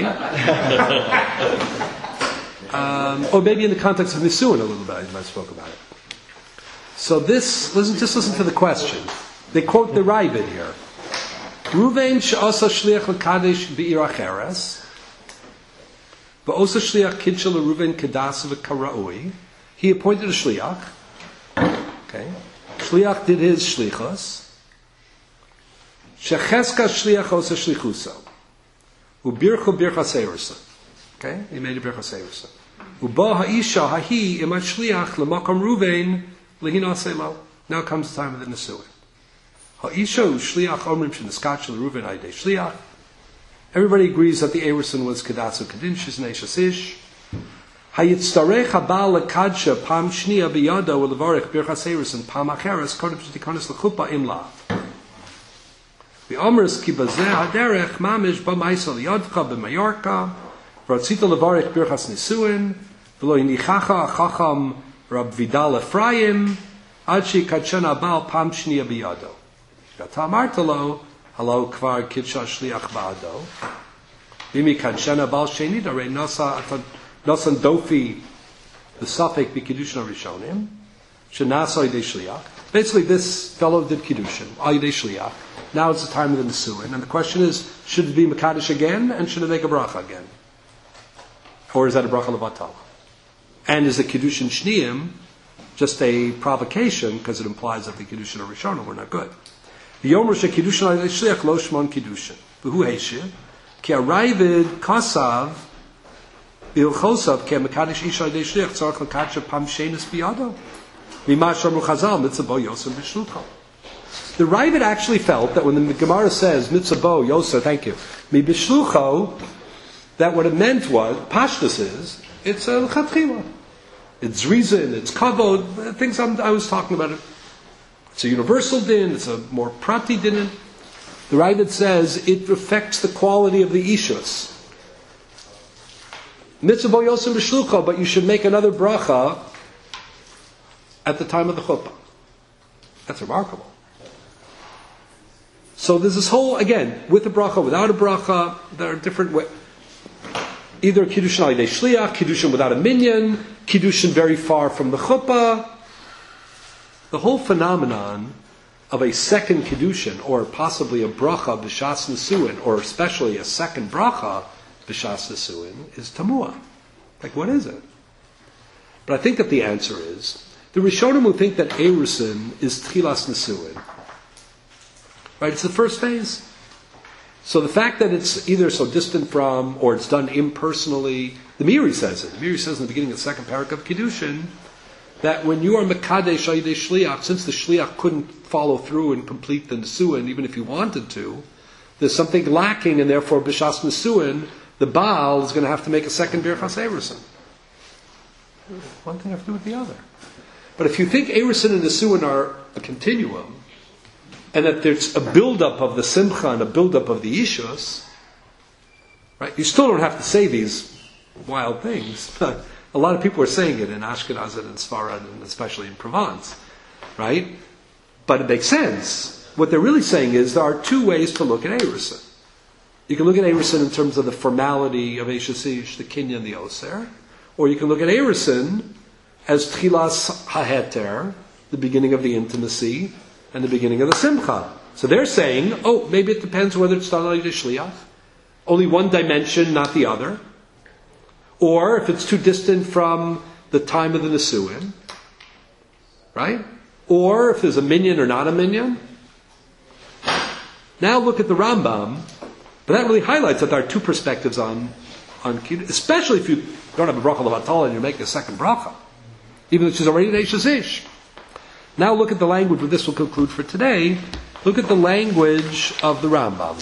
Or maybe in the context of Nisuin a little bit. I spoke about it. So listen to the question. They quote the Ravid here. Ruvain she'asa shliach l'kadesh be'ir acheres, v'osa shliach kidshel l'Ruvain kedas v'karaui. He appointed a shliach. Okay, shliach did his shlichus. Shecheska shliach osa shlichuso. Ubirchu bircha seirsa. Okay, he made a bircha seirsa. Uba ha'isha hahi imat shliach l'makam Ruvain lehinasei lo. Now comes the time of the Nesuin. Ha'isha shliach omrim sheneskacha l'Ruvain ha'idei shliach. Everybody agrees that the Erusin was kedatsu kedin, she's neishas ish. Hayitzarech habal lekadsha pam shniya biyada u'levarech birchas Erusin pam acheres kodem shetikonis l'chupa imla. The Omris ki bazeh haderech mamish b'maisa liyodcha b'mayorka v'ratzita levarich birchas nisuin v'lo yinichacha chacham Rab Vidal Ephraim ad shekadshena bal pam shniya biyado. V'ata amarta lo halo kvar kidsha shliach ba'ado. V'imi kadshena bal sheni darei nosan dofi the suffix b'kiddushin harishonim shenasa yidei shliach. Basically, this fellow did kiddushin yidei shliach. Now it's the time of the Nisuin, and the question is, should it be Mekadosh again, and should it make a bracha again? Or is that a bracha levatala? And is the Kiddushin Shniyim just a provocation, because it implies that the Kiddushin are Rishonim were not good? The Yomer Kiddushin al Shliach lo shmon Kiddushin. V'hu heishiv, ki arayvid kasav, v'ilchosav, ki Mekadosh isha al Shliach, tzarech l'kadsha pam shenis biyado. V'ma shamru chazal, mitzvah bo yosem b'shluchah. The Ravid actually felt that when the Gemara says mitzvah bo yoser, thank you, mi bishlucho, that what it meant was pashtus is it's a l'chatchila, it's reason, it's kavod, things I was talking about. It. It's a universal din, it's a more prati din. The Ravid says it affects the quality of the ishus. Mitzvah bo yoser bishlucho, but you should make another bracha at the time of the chuppah. That's remarkable. So there's this whole, again, with a bracha, without a bracha, there are different ways. Either Kiddushin al yidei shliach, Kiddushin without a minyan, Kiddushin very far from the chuppah. The whole phenomenon of a second Kiddushin, or possibly a bracha b'shas nesuin, or especially a second bracha b'shas nesuin, is tamua. Like, what is it? But I think that the answer is, the Rishonim who think that Erusin is tchilas nesuin, right, it's the first phase. So the fact that it's either so distant from, or it's done impersonally, the Miri says it. The Miri says in the beginning of the second parak of Kiddushin, that when you are Mekadesh Yidei Shliach, since the Shliach couldn't follow through and complete the Nesuin, even if he wanted to, there's something lacking, and therefore B'shas Nesuin, the Baal is going to have to make a second Birchas Erusin. One thing have to do with the other. But if you think Erusin and Nesuin are a continuum, and that there's a build-up of the simcha and a build-up of the ishus, right? You still don't have to say these wild things. But a lot of people are saying it in Ashkenaz and in Sfarad, and especially in Provence, right? But it makes sense. What they're really saying is there are two ways to look at Erusin. You can look at Erusin in terms of the formality of Eishasish, the Kinyan, the Oser, or you can look at Erusin as Tchilas HaHeter, the beginning of the intimacy, and the beginning of the simcha. So they're saying, maybe it depends whether it's done on Yidei Shliach. Only one dimension, not the other. Or if it's too distant from the time of the Nesuin. Right? Or if there's a minyan or not a minyan. Now look at the Rambam. But that really highlights that there are two perspectives on Kiddushin, especially if you don't have a bracha levatala and you're making a second bracha. Even if she's already an Eishazish. Now look at the language, with this will conclude for today. Look at the language of the Rambam.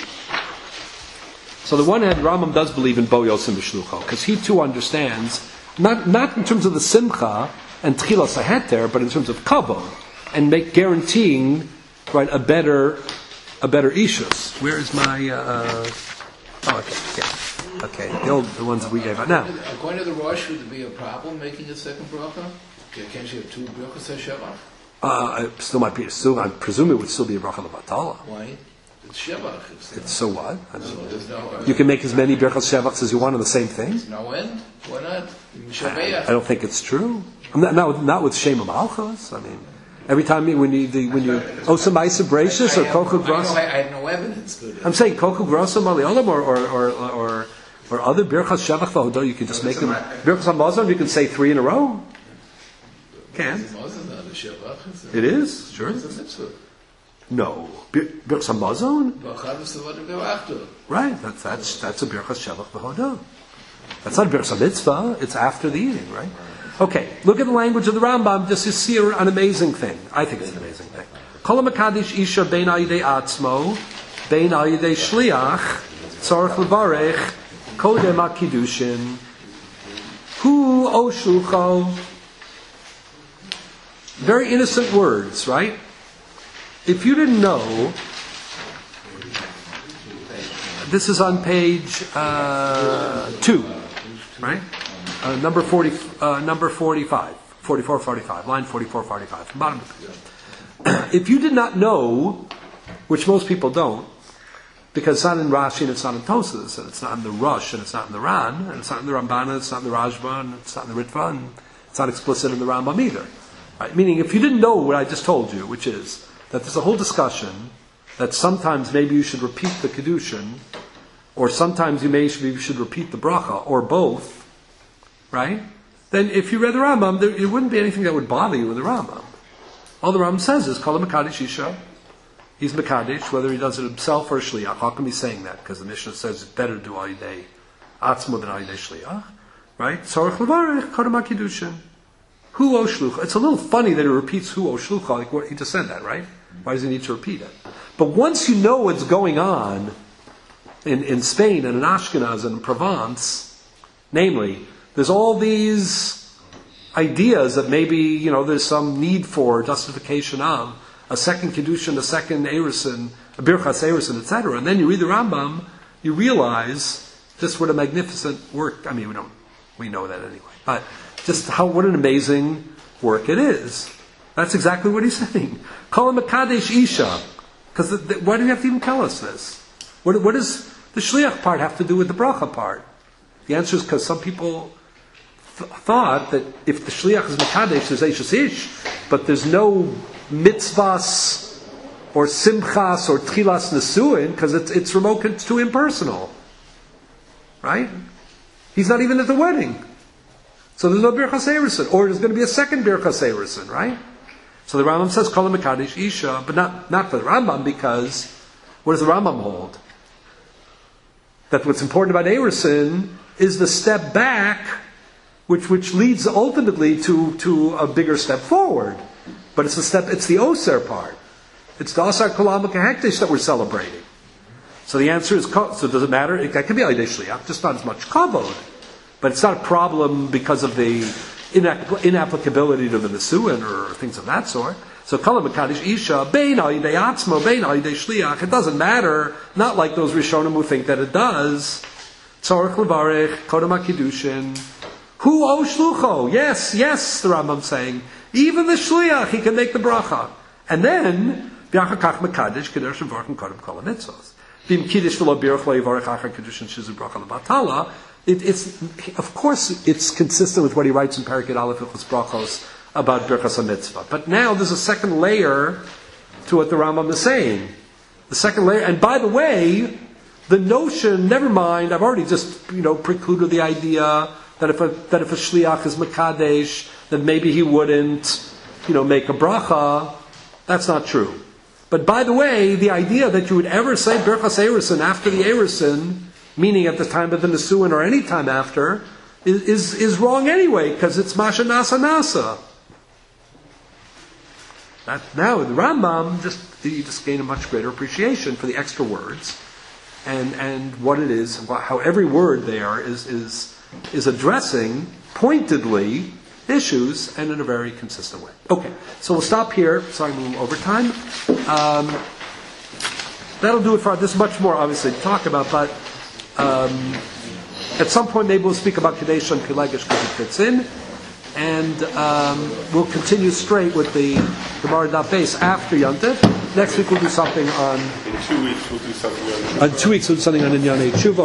So the one hand, Rambam does believe in Bo Yosem B'Shlucho, because he too understands, not in terms of the Simcha and Tchilas HaHeter, but in terms of Kavod, and guaranteeing, right, a better Ishus. Where is my, okay, the ones that we gave out. Now, according to the Rosh, would it be a problem making a second bracha? Can't you have two brachas HaShavach? It still might be I presume it would still be a bracha levatala. Why? It's Shavach. It's so what? So you can make as many brachas Shavachs as you want on the same thing. There's no end. Why not? I don't think it's true. Not with Shema Malchus. I mean, every time when you Osam Isa Bracious or Kochu Gross. I have no evidence. I'm saying Kochu Grosso Maliolam or other birchas Shavach Vahodah, you can just make them birchas Hamazon. You can say 3 in a row. Can. It is, sure. No. Birchas Hamazon? Right, that's a Birchas Shavach V'Hodah. That's not a Birchas Mitzvah, it's after the eating, right? Okay, look at the language of the Rambam, just to see an amazing thing. I think it's an amazing thing. Kol HaMekadosh Isha Bein Ayidei Atzmo, Bein Ayidei Shliach, Tzorech Levarech, Kodem HaKiddushin, Hu O Shlucho. Very innocent words, right? If you didn't know This is on page 2, right? Number 45, 44-45, line 44-45, bottom of the page. If you did not know, which most people don't, because it's not in Rashi and it's not in Tosas, and it's not in the Rush and it's not in the Ran, and it's not in the Ramban and it's not in the Rajba and it's not in the Ritva and it's not explicit in the Rambam either. Right? Meaning, if you didn't know what I just told you, which is that there's a whole discussion that sometimes maybe you should repeat the Kedushin, or sometimes you should repeat the Bracha, or both, right? Then if you read the Rambam, there wouldn't be anything that would bother you in the Rambam. All the Rambam says is, Kol HaMekadesh Isha. He's Mekadesh, whether he does it himself or Shliach. How come he's saying that? Because the Mishnah says it's better to do Ayidei Atzmo than Ayidei Shliach. Right? Tzorech Levarech Kodem HaKiddushin. Hu O Shlucha. It's a little funny that it repeats Hu O Shlucha, like what he just said that, right? Why does he need to repeat it? But once you know what's going on in Spain and in Ashkenaz and in Provence, namely, there's all these ideas that maybe, there's some need for justification of a second Kiddushin, a second Erusin, a Birchas Erusin, etc. And then you read the Rambam, you realize just what a magnificent work, we know that anyway, but just what an amazing work it is. That's exactly what he's saying. Kol HaMekadesh Isha. Because why do you have to even tell us this? What does the Shliach part have to do with the Bracha part? The answer is because some people thought that if the Shliach is Mekadesh, there's Eishes Ish, but there's no mitzvahs or simchas or tchilas nesuin because it's remote, it's too impersonal, right? He's not even at the wedding, so there's no birchas erusin, or there's going to be a second birchas erusin, right? So the Rambam says kol HaMekadesh Isha, but not for the Rambam, because what does the Rambam hold? That what's important about erusin is the step back, which leads ultimately to a bigger step forward. But it's the Oser part. It's the Asar Kolam HaKehekdesh that we're celebrating. So the answer is, so does it matter? That could be Ayidei Shliach, just not as much kavod. But it's not a problem because of the inapplicability to the Nesuin or things of that sort. So Kol HaMekadesh Isha, Bein Ayidei Atzmo, Bein Ayidei Shliach, it doesn't matter, not like those Rishonim who think that it does. Tzorech Levarech, Kodem HaKiddushin, Hu O Shlucho, yes, the Rambam's saying, even the Shliach, he can make the bracha. And then, B'yachakach Mekadesh, Kedesh V'varch and Kodem Kol HaMitzvos. B'im Kiddush V'lo Birch Lo Yivarech Achar Kedushin Shizu Bracha L'Batala. Of course, it's consistent with what he writes in Perikid Aleph Hilchos Brachos about Birchas HaMitzvah. But now there's a second layer to what the Rambam is saying. The second layer, and by the way, the notion, never mind, I've already just, precluded the idea that if a shliach is mekadesh, then maybe he wouldn't, make a bracha. That's not true. But by the way, the idea that you would ever say Birchas Erusin after the Erusin, meaning at the time of the Nesuin or any time after, is wrong anyway, because it's Masha Nasa Nasa. Now, in the Rambam, you just gain a much greater appreciation for the extra words and what it is, how every word there is addressing pointedly issues and in a very consistent way. Okay, so we'll stop here. Sorry, I'm over time. That'll do it for this. Much more, obviously, to talk about, but at some point maybe we'll speak about Kadesh and Pilegesh because it fits in, and we'll continue straight with the Gemara Daf Beis after Yontif. Next week we'll do something on. In 2 weeks we'll do something on. In 2 weeks we'll do something on Inyanei Tshuva.